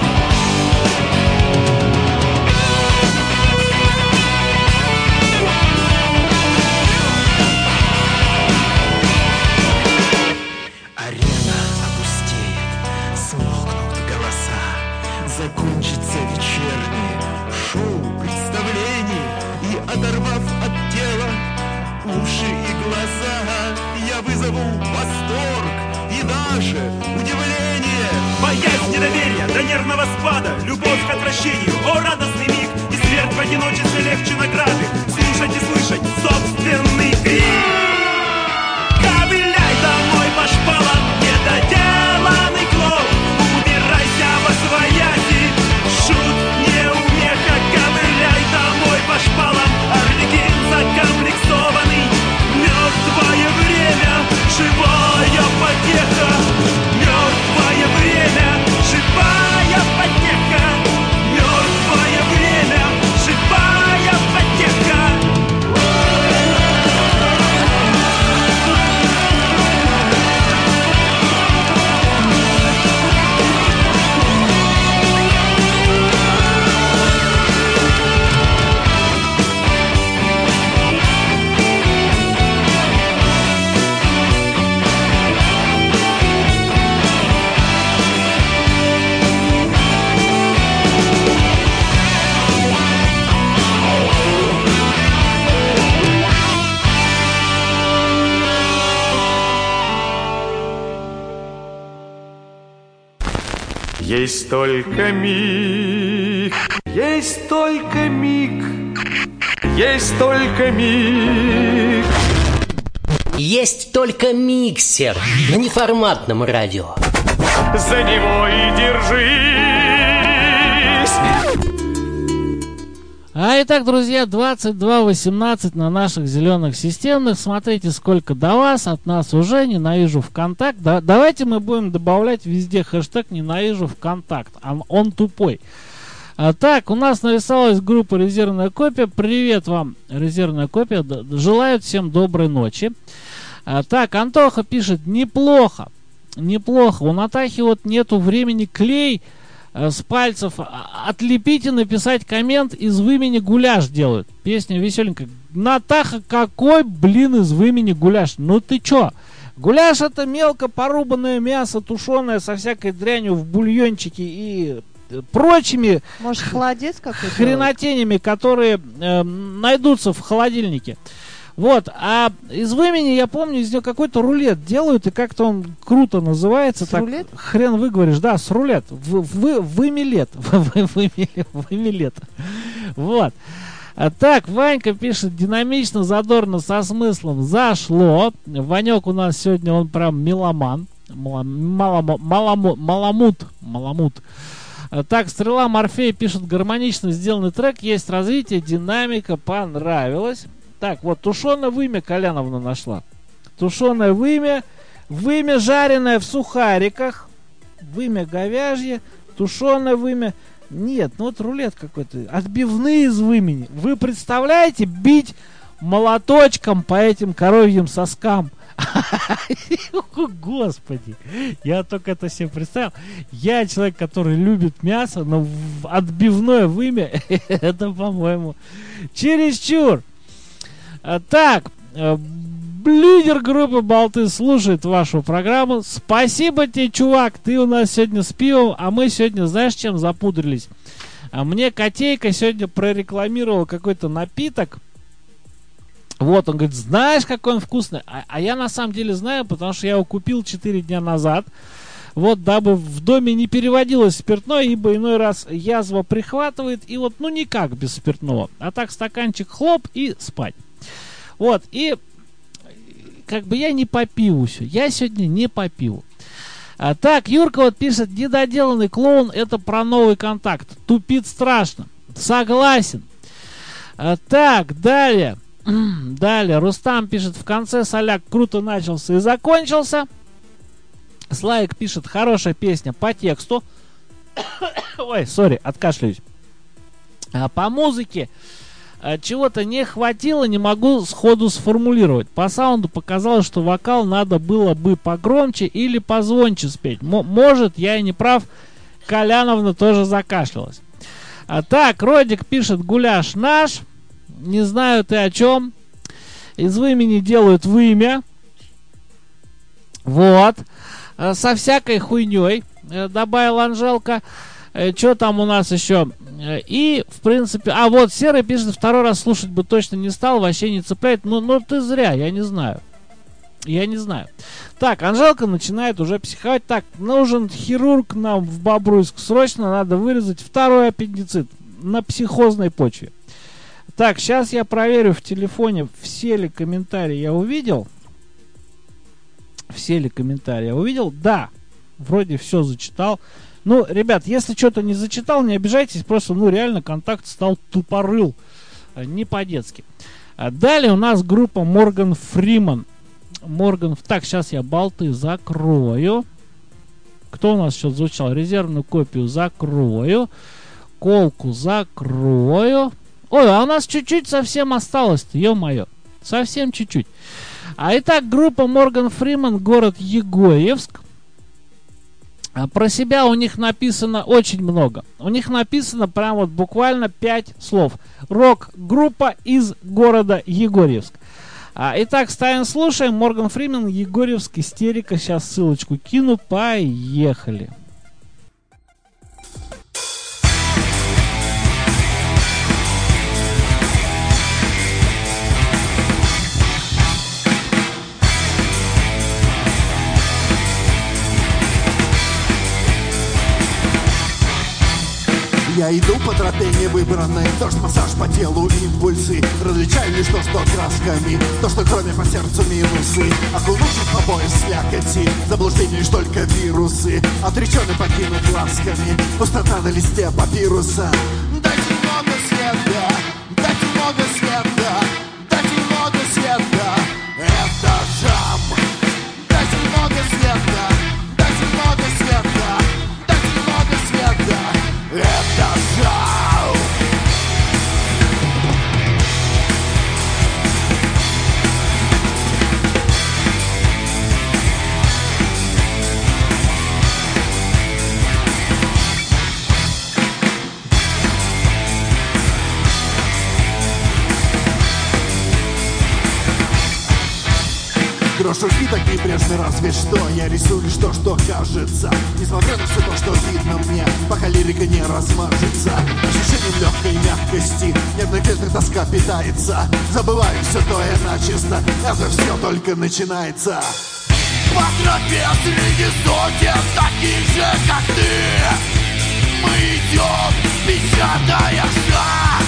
Арена опустеет, смолкнут голоса, закончится вечернее шоу представлений. И, оторвав от тела уши и глаза, я вызову восторг и даже удивление. Боязнь недоверия до нервного спада, любовь к отвращению, о радостный миг. И смерть в одиночестве легче награды. Слушать и слышать собственный крик. Ковыляй домой по шпалам, недоделанный клоун. Убирайся восвояси, шут неумеха. Ковыляй домой по шпалам, Арлекин закомплексованный. Мертвое время, живая потеха. Мертвое время, живая потеха. Мертвое время, живая потеха. Есть только миг, есть только миг, есть только миг. Есть только миксер на неформатном радио. За него и держись. А итак, друзья, двадцать два восемнадцать на наших зеленых системных. Смотрите, сколько до вас, от нас уже. Ненавижу ВКонтакт. Да, давайте мы будем добавлять везде хэштег «Ненавижу ВКонтакт». Он, он тупой. А, так, у нас нарисовалась группа «Резервная копия». Привет вам, «Резервная копия». Желают всем доброй ночи. А, так, Антоха пишет: неплохо. Неплохо. У Натахи вот нету времени клей э, с пальцев а, отлепить и написать коммент из вымени гуляш делают. Песня веселенькая. Натаха, какой, блин, из вымени гуляш? Ну ты чё? Гуляш — это мелко порубанное мясо, тушеное со всякой дрянью в бульончике и прочими Может, холодец какой-то? хренотенями, которые э, найдутся в холодильнике. Вот, а из вымени, я помню, из него какой-то рулет делают, и как-то он круто называется. С так, рулет? Хрен выговоришь, да, с рулет. В, в, вымелет. Вымелет. Вот. А так, Ванька пишет: динамично, задорно, со смыслом, зашло. Ванек у нас сегодня, он прям меломан. Маламут. Маламут. Маламут. Так, Стрела Морфея пишет: гармонично сделанный трек, есть развитие, динамика, понравилось. Так, вот, тушеное вымя Коляновна нашла. Тушеное вымя, вымя жареное в сухариках, вымя говяжье, тушеное вымя. Нет, ну вот рулет какой-то. Отбивные из вымени. Вы представляете бить молоточком по этим коровьим соскам? Господи, я только это себе представил. Я человек, который любит мясо, но отбивное вымя это, по-моему, чересчур. Так, лидер группы Болты слушает вашу программу. Спасибо тебе, чувак, ты у нас сегодня с пивом, а мы сегодня, знаешь, чем запудрились? А мне Котейка сегодня прорекламировал какой-то напиток. Вот, он говорит, знаешь, какой он вкусный? А, а я на самом деле знаю, потому что я его купил четыре дня назад. Вот, дабы в доме не переводилось спиртное, ибо иной раз язва прихватывает, и вот, ну, никак без спиртного. А так стаканчик хлоп и спать. Вот, и как бы я не по пиву все. Я сегодня не по пиву. А, так, Юрка вот пишет: недоделанный клоун — это про новый контакт. Тупит страшно. Согласен. А, так, далее. Далее. Рустам пишет: в конце соляк круто начался и закончился. Слайк пишет: хорошая песня по тексту. Ой, сори, откашляюсь. А, по музыке чего-то не хватило, не могу сходу сформулировать. По саунду показалось, что вокал надо было бы погромче или позвонче спеть. М- может, я и не прав. Коляновна тоже закашлялась. А так, Родик пишет: гуляш наш. Не знаю ты о чем. Из вымени делают вымя. Вот. Со всякой хуйней, добавила Анжелка. Что там у нас еще? И, в принципе... А, вот, Серый пишет: второй раз слушать бы точно не стал, вообще не цепляет. Ну, ну ты зря, я не знаю. Я не знаю. Так, Анжелка начинает уже психовать. Так, нужен хирург нам в Бобруйск. Срочно надо вырезать второй аппендицит на психозной почве. Так, сейчас я проверю в телефоне, все ли комментарии я увидел. Все ли комментарии я увидел? Да, вроде все зачитал. Ну, ребят, если что-то не зачитал, не обижайтесь, просто, ну, реально контакт стал тупорыл. Не по-детски. Далее у нас группа Морган Фриман. Морган... Так, сейчас я болты закрою. Кто у нас еще звучал? Резервную копию закрою. Колку закрою. Ой, а у нас чуть-чуть совсем осталось-то, ё-моё. Совсем чуть-чуть. А итак, группа Морган Фриман, город Егорьевск. А про себя у них написано очень много. У них написано прям вот буквально пять слов. Рок-группа из города Егорьевск. А, итак, ставим, слушаем. Морган Фриман, Егорьевск, истерика. Сейчас ссылочку кину. Поехали. Я иду по тропе невыбранной, дождь, массаж по телу, импульсы. Различаю лишь то, что красками, то, что кроме по сердцу минусы. Окунувшись по пояс слякоти, заблуждение лишь только вирусы. Отреченный покинут ласками, пустота на листе папируса. Дайте много света, дайте много света, дайте много света. Это джам. Дайте много света, дайте много света, дайте много света. Это шоу! Брошу биток небрежно, разве что я рисую лишь то, что кажется. Несмотря на все то, что видно мне, пока лирика не размажется. Ощущением легкой мягкости нервной клеткой тоска питается. Забываю все то и начисто, это все только начинается. По тропе среди сотен таких же, как ты, мы идем, печатая шаг.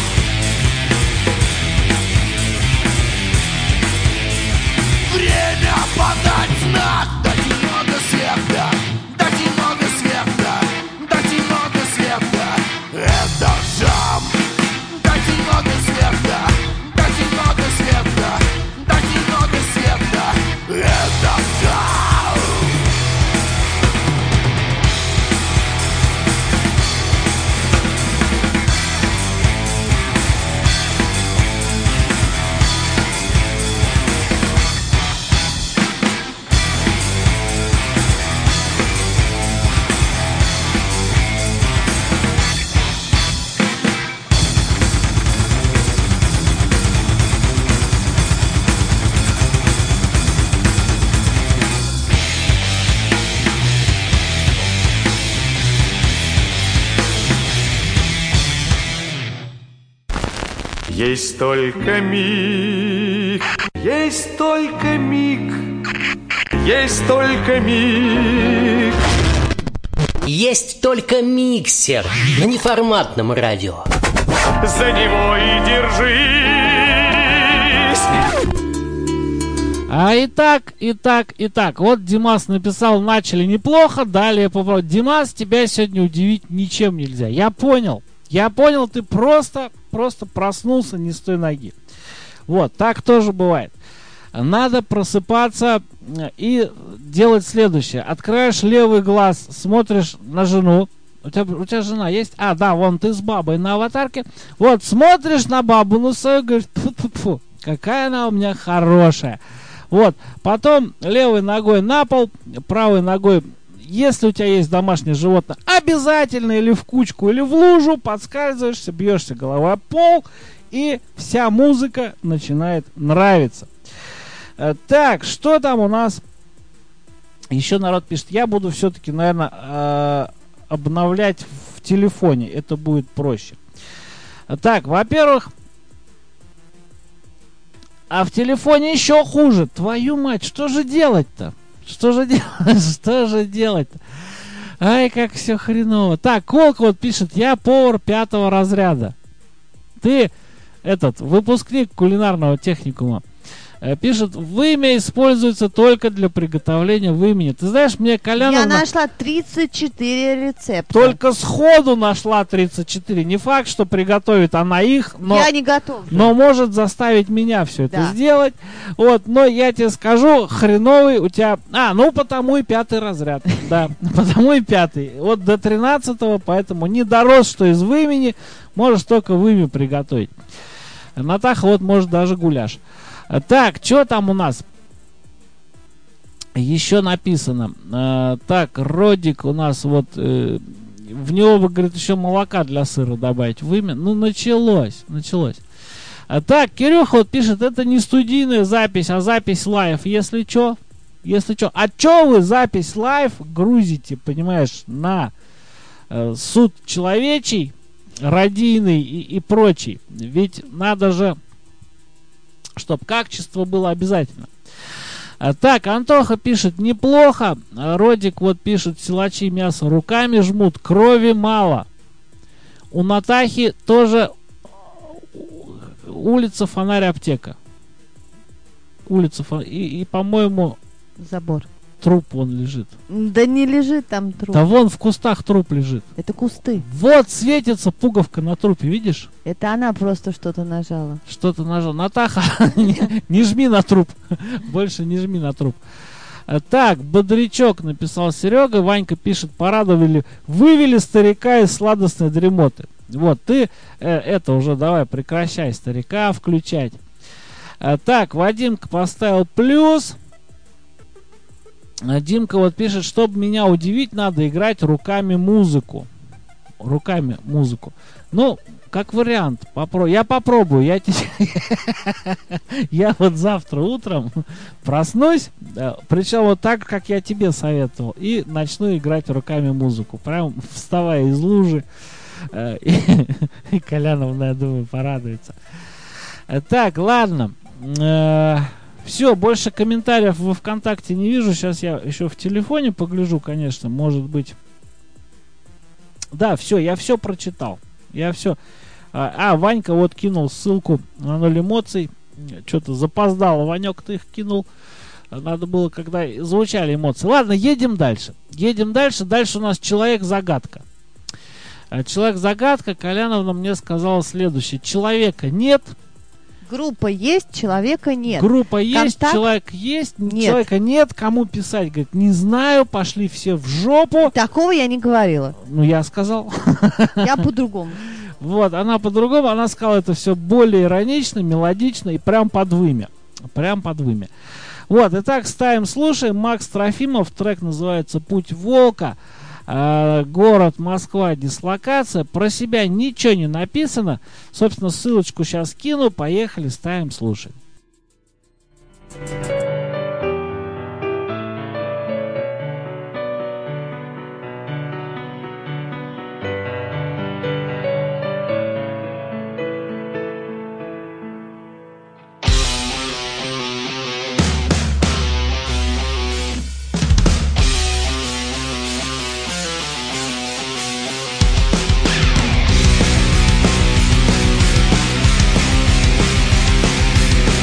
Время подать знак. Дать немного света, дать немного света, дать немного света. Это жам. Дать немного света, дать немного света, дать немного света. Это жам. Есть только миг, есть только миг, есть только миг. Есть только миксер на неформатном радио. За него и держись. А итак, итак, итак, вот Димас написал, начали неплохо, далее попробуй. Димас, тебя сегодня удивить ничем нельзя. Я понял, я понял, ты просто, просто проснулся не с той ноги. Вот, так тоже бывает. Надо просыпаться и делать следующее. Открываешь левый глаз, смотришь на жену. У тебя, у тебя жена есть? А, да, вон ты с бабой на аватарке. Вот, смотришь на бабу, ну свою, говоришь, фу-фу-фу, какая она у меня хорошая. Вот, потом левой ногой на пол, правой ногой, если у тебя есть домашнее животное, обязательно или в кучку, или в лужу подскальзываешься, бьешься головой об пол, и вся музыка начинает нравиться. Так, что там у нас? Еще народ пишет, я буду все-таки, наверное, э, обновлять в телефоне. Это будет проще. Так, во-первых, а в телефоне еще хуже. Твою мать, что же делать-то? Что же делать? Что же делать-то? Ай, как все хреново. Так, Колк вот пишет, я повар пятого разряда. Ты, этот, выпускник кулинарного техникума. Пишет, вымя используется только для приготовления вымени. Ты знаешь, мне Коляна... Я нашла тридцать четыре рецепта. Только сходу нашла тридцать четыре. Не факт, что приготовит она их, но... Я не готова. Но может заставить меня все это Да. сделать. Вот, но я тебе скажу, хреновый у тебя... А, ну потому и пятый разряд. Да, потому и пятый. Вот до тринадцатого, поэтому не дорос, что из вымени, можешь только вымя приготовить. Натаха вот может даже гуляш. Так, что там у нас? Еще написано. Э, так, Родик у нас вот... Э, в него, говорит, еще молока для сыра добавить. Вымя. Ну, началось, началось. А, так, Кирюха вот пишет, это не студийная запись, а запись лайв. Если что, если что. А что вы запись лайв грузите, понимаешь, на э, суд человечий, радийный и, и прочий? Ведь надо же... чтобы качество было обязательно. А, так, Антоха пишет, неплохо. А, Родик вот пишет, силачи мясо руками жмут, крови мало. У Натахи тоже улица, фонарь, аптека. Улица, фонарь. И, и по-моему, забор. Труп вон лежит. Да не лежит там труп. Да вон в кустах труп лежит. Это кусты. Вот светится пуговка на трупе, видишь? Это она просто что-то нажала. Что-то нажал. Натаха, не, не жми на труп. Больше не жми на труп. Так, Бодрячок написал Серега. Ванька пишет, порадовали, вывели старика из сладостной дремоты. Вот, ты э, это уже давай прекращай старика включать. А, так, Вадимка поставил плюс. А Димка вот пишет, чтобы меня удивить, надо играть руками музыку. руками музыку. Ну, как вариант, попро... я попробую. Я, те... я вот завтра утром проснусь, да, причем вот так, как я тебе советовал, и начну играть руками музыку. Прям вставая из лужи. И Коляновна, я думаю, порадуется. Так, ладно. Все, больше комментариев во ВКонтакте не вижу. Сейчас я еще в телефоне погляжу, конечно, может быть. Да, все, я все прочитал. Я все. А, а, Ванька вот кинул ссылку на ноль эмоций. Что-то запоздало, Ванек-то их кинул. Надо было, когда звучали эмоции. Ладно, едем дальше. Едем дальше. Дальше у нас человек-загадка. Человек-загадка. Коляновна мне сказала следующее. Человека нет. Группа есть, человека нет. Группа есть, Контакт? человек есть, Нет. человека нет. Кому писать? Говорит, не знаю, пошли все в жопу. Такого я не говорила. Ну, я сказал. Я по-другому. Вот, она по-другому, она сказала это все более иронично, мелодично и прям под вымя. Прям под вымя. Вот, итак, ставим, слушаем. Макс Трофимов, трек называется «Путь волка». Э, город Москва, дислокация. Про себя ничего не написано. Собственно, ссылочку сейчас кину. Поехали, ставим, слушаем. Thank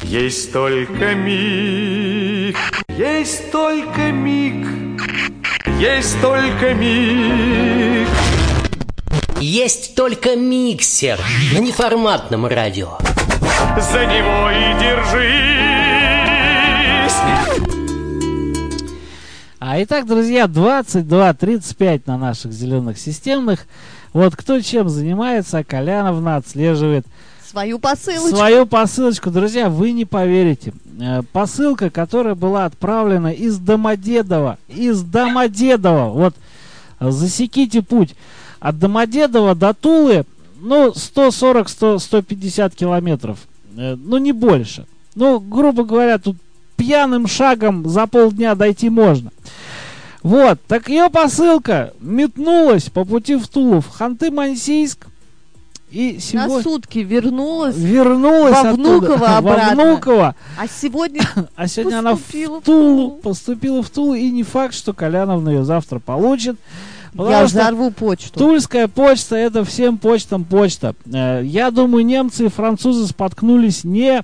Есть только миг, есть только миг, есть только миг. Есть только миксер на неформатном радио. За него и держись. А итак, друзья, двадцать два тридцать пять на наших зеленых системных. Вот кто чем занимается, Коляновна отслеживает Свою посылочку. Свою посылочку, друзья, вы не поверите. Э, посылка, которая была отправлена из Домодедова. Из Домодедова. Вот, засеките путь. От Домодедова до Тулы, ну, сто сорок - сто пятьдесят километров. Э, ну, не больше. Ну, грубо говоря, тут пьяным шагом за полдня дойти можно. Вот, так ее посылка метнулась по пути в Тулу, в Ханты-Мансийск. И сегодня... На сутки вернулась, вернулась во Внуково обратно. Во Внуково. А сегодня, а сегодня она в Тулу, поступила в Тулу. И не факт, что Коляновна ее завтра получит. Я взорву почту. Тульская почта — это всем почтам почта. Я думаю, немцы и французы споткнулись не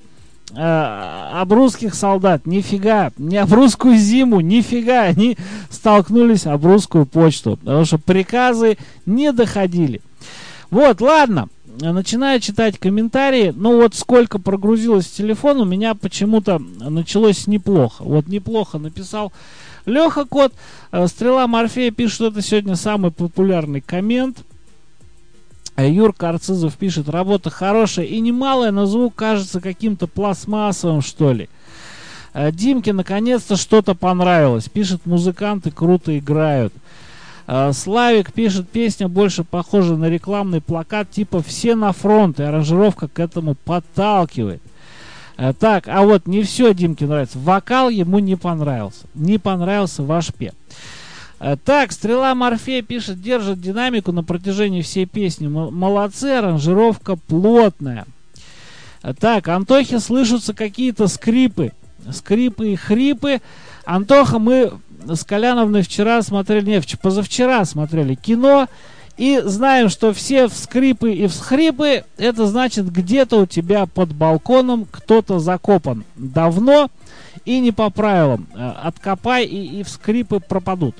об русских солдат. Нифига. Не об русскую зиму. Нифига. Они столкнулись об русскую почту. Потому что приказы не доходили. Вот, ладно, начинаю читать комментарии. Ну вот сколько прогрузилось в телефон, у меня почему-то началось неплохо. Вот неплохо написал Леха Кот. Стрела Морфея пишет, что это сегодня самый популярный коммент. Юрка Арцизов пишет: работа хорошая и немалая, но звук кажется каким-то пластмассовым, что ли. Димке наконец-то что-то понравилось. Пишет: музыканты круто играют. Славик пишет: песня больше похожа на рекламный плакат типа «Все на фронт», и аранжировка к этому подталкивает. Так, а вот не все Димке нравится. Вокал ему не понравился. Не понравился ваш пев. Так, Стрела Морфея пишет: держит динамику на протяжении всей песни. Молодцы, аранжировка плотная. Так, Антохе слышатся какие-то скрипы. Скрипы и хрипы. Антоха, мы с Коляновной вчера смотрели, нет, позавчера смотрели кино. И знаем, что все вскрипы и всхрипы, это значит, где-то у тебя под балконом кто-то закопан давно и не по правилам. Откопай, и, и вскрипы пропадут.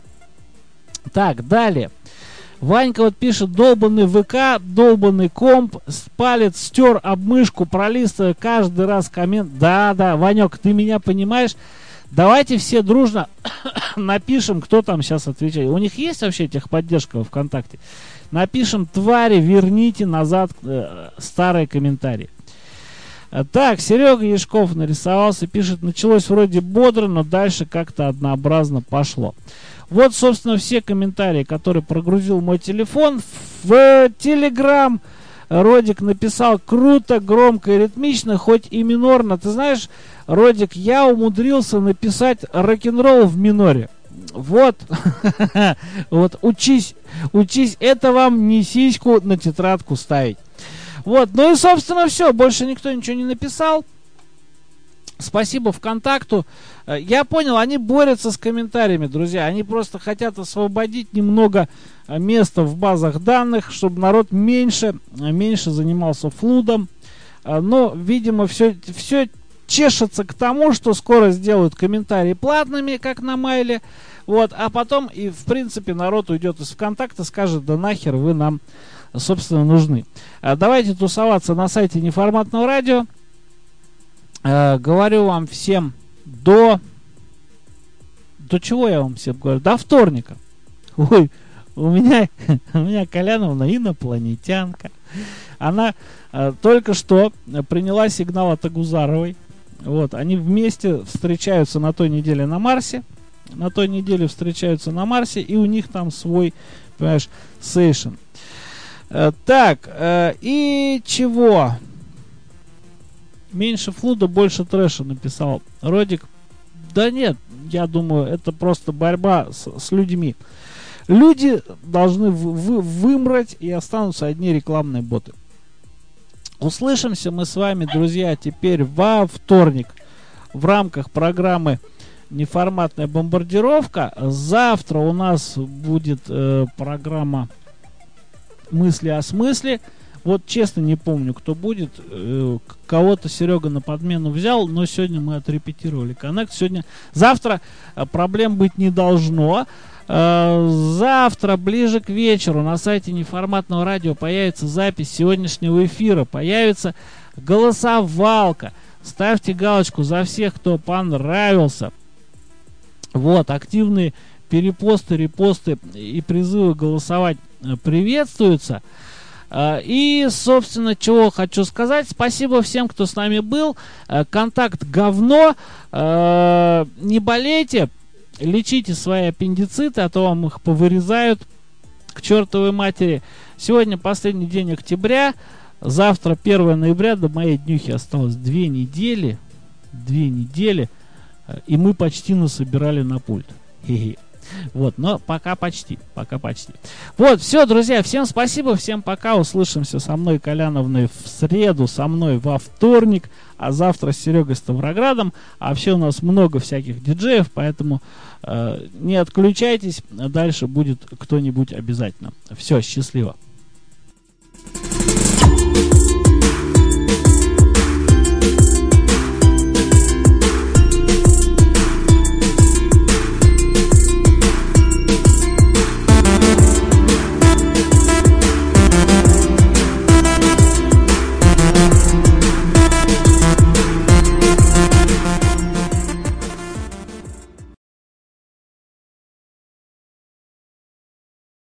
Так, далее. Ванька вот пишет: долбанный ВК, долбанный комп, палец стер об мышку, пролистывая каждый раз коммент. Да, да, Ванек, ты меня понимаешь? Давайте все дружно напишем, кто там сейчас отвечает. У них есть вообще техподдержка во ВКонтакте? Напишем: твари, верните назад э, старые комментарии. Так, Серега Яшков нарисовался, пишет: началось вроде бодро, но дальше как-то однообразно пошло. Вот, собственно, все комментарии, которые прогрузил мой телефон. В Телеграм Родик написал: круто, громко и ритмично, хоть и минорно. Ты знаешь, Родик, я умудрился написать рок-н-ролл в миноре. Вот, вот, учись, учись, это вам не сиську на тетрадку ставить. Вот, ну и, собственно, все, больше никто ничего не написал. Спасибо ВКонтакту. Я понял, они борются с комментариями, друзья. Они просто хотят освободить немного места в базах данных, чтобы народ меньше, меньше занимался флудом. Но, видимо, все, все чешется к тому, что скоро сделают комментарии платными, как на Майле. Вот, а потом, и в принципе, народ уйдет из ВКонтакта, скажет: да нахер вы нам, собственно, нужны. Давайте тусоваться на сайте Неформатного радио. Э, говорю вам всем до... До чего я вам всем говорю? До вторника. Ой, у меня, у меня Коляновна инопланетянка. Она э, только что приняла сигнал от Агузаровой. Вот, они вместе встречаются на той неделе на Марсе. На той неделе встречаются на Марсе, и у них там свой, понимаешь, сейшн. Э, так, э, и чего? Меньше флуда, больше трэша, написал Родик. Да нет, я думаю, это просто борьба с, с людьми. Люди должны вы, вы, вымрать, и останутся одни рекламные боты. Услышимся мы с вами, друзья, теперь во вторник в рамках программы «Неформатная бомбардировка». Завтра у нас будет э, программа «Мысли о смысле». Вот честно не помню, кто будет. Э, кого-то Серега на подмену взял, но сегодня мы отрепетировали коннект. Сегодня, завтра э, проблем быть не должно. Э, завтра, ближе к вечеру, на сайте Неформатного радио появится запись сегодняшнего эфира. Появится голосовалка. Ставьте галочку за всех, кто понравился. Вот, активные перепосты, репосты и призывы голосовать приветствуются. И, собственно, чего хочу сказать. Спасибо всем, кто с нами был. Контакт говно. Не болейте. Лечите свои аппендициты, а то вам их повырезают к чертовой матери. Сегодня последний день октября. Завтра первое ноября. До моей днюхи осталось две недели. Две недели. И мы почти насобирали на пульт. Хе-хе. Вот, но пока почти, пока почти. Вот, все, друзья, всем спасибо, всем пока. Услышимся со мной, Коляновной, в среду, со мной во вторник, а завтра с Серегой Ставроградом. А вообще у нас много всяких диджеев, поэтому э, не отключайтесь, дальше будет кто-нибудь обязательно. Все, счастливо.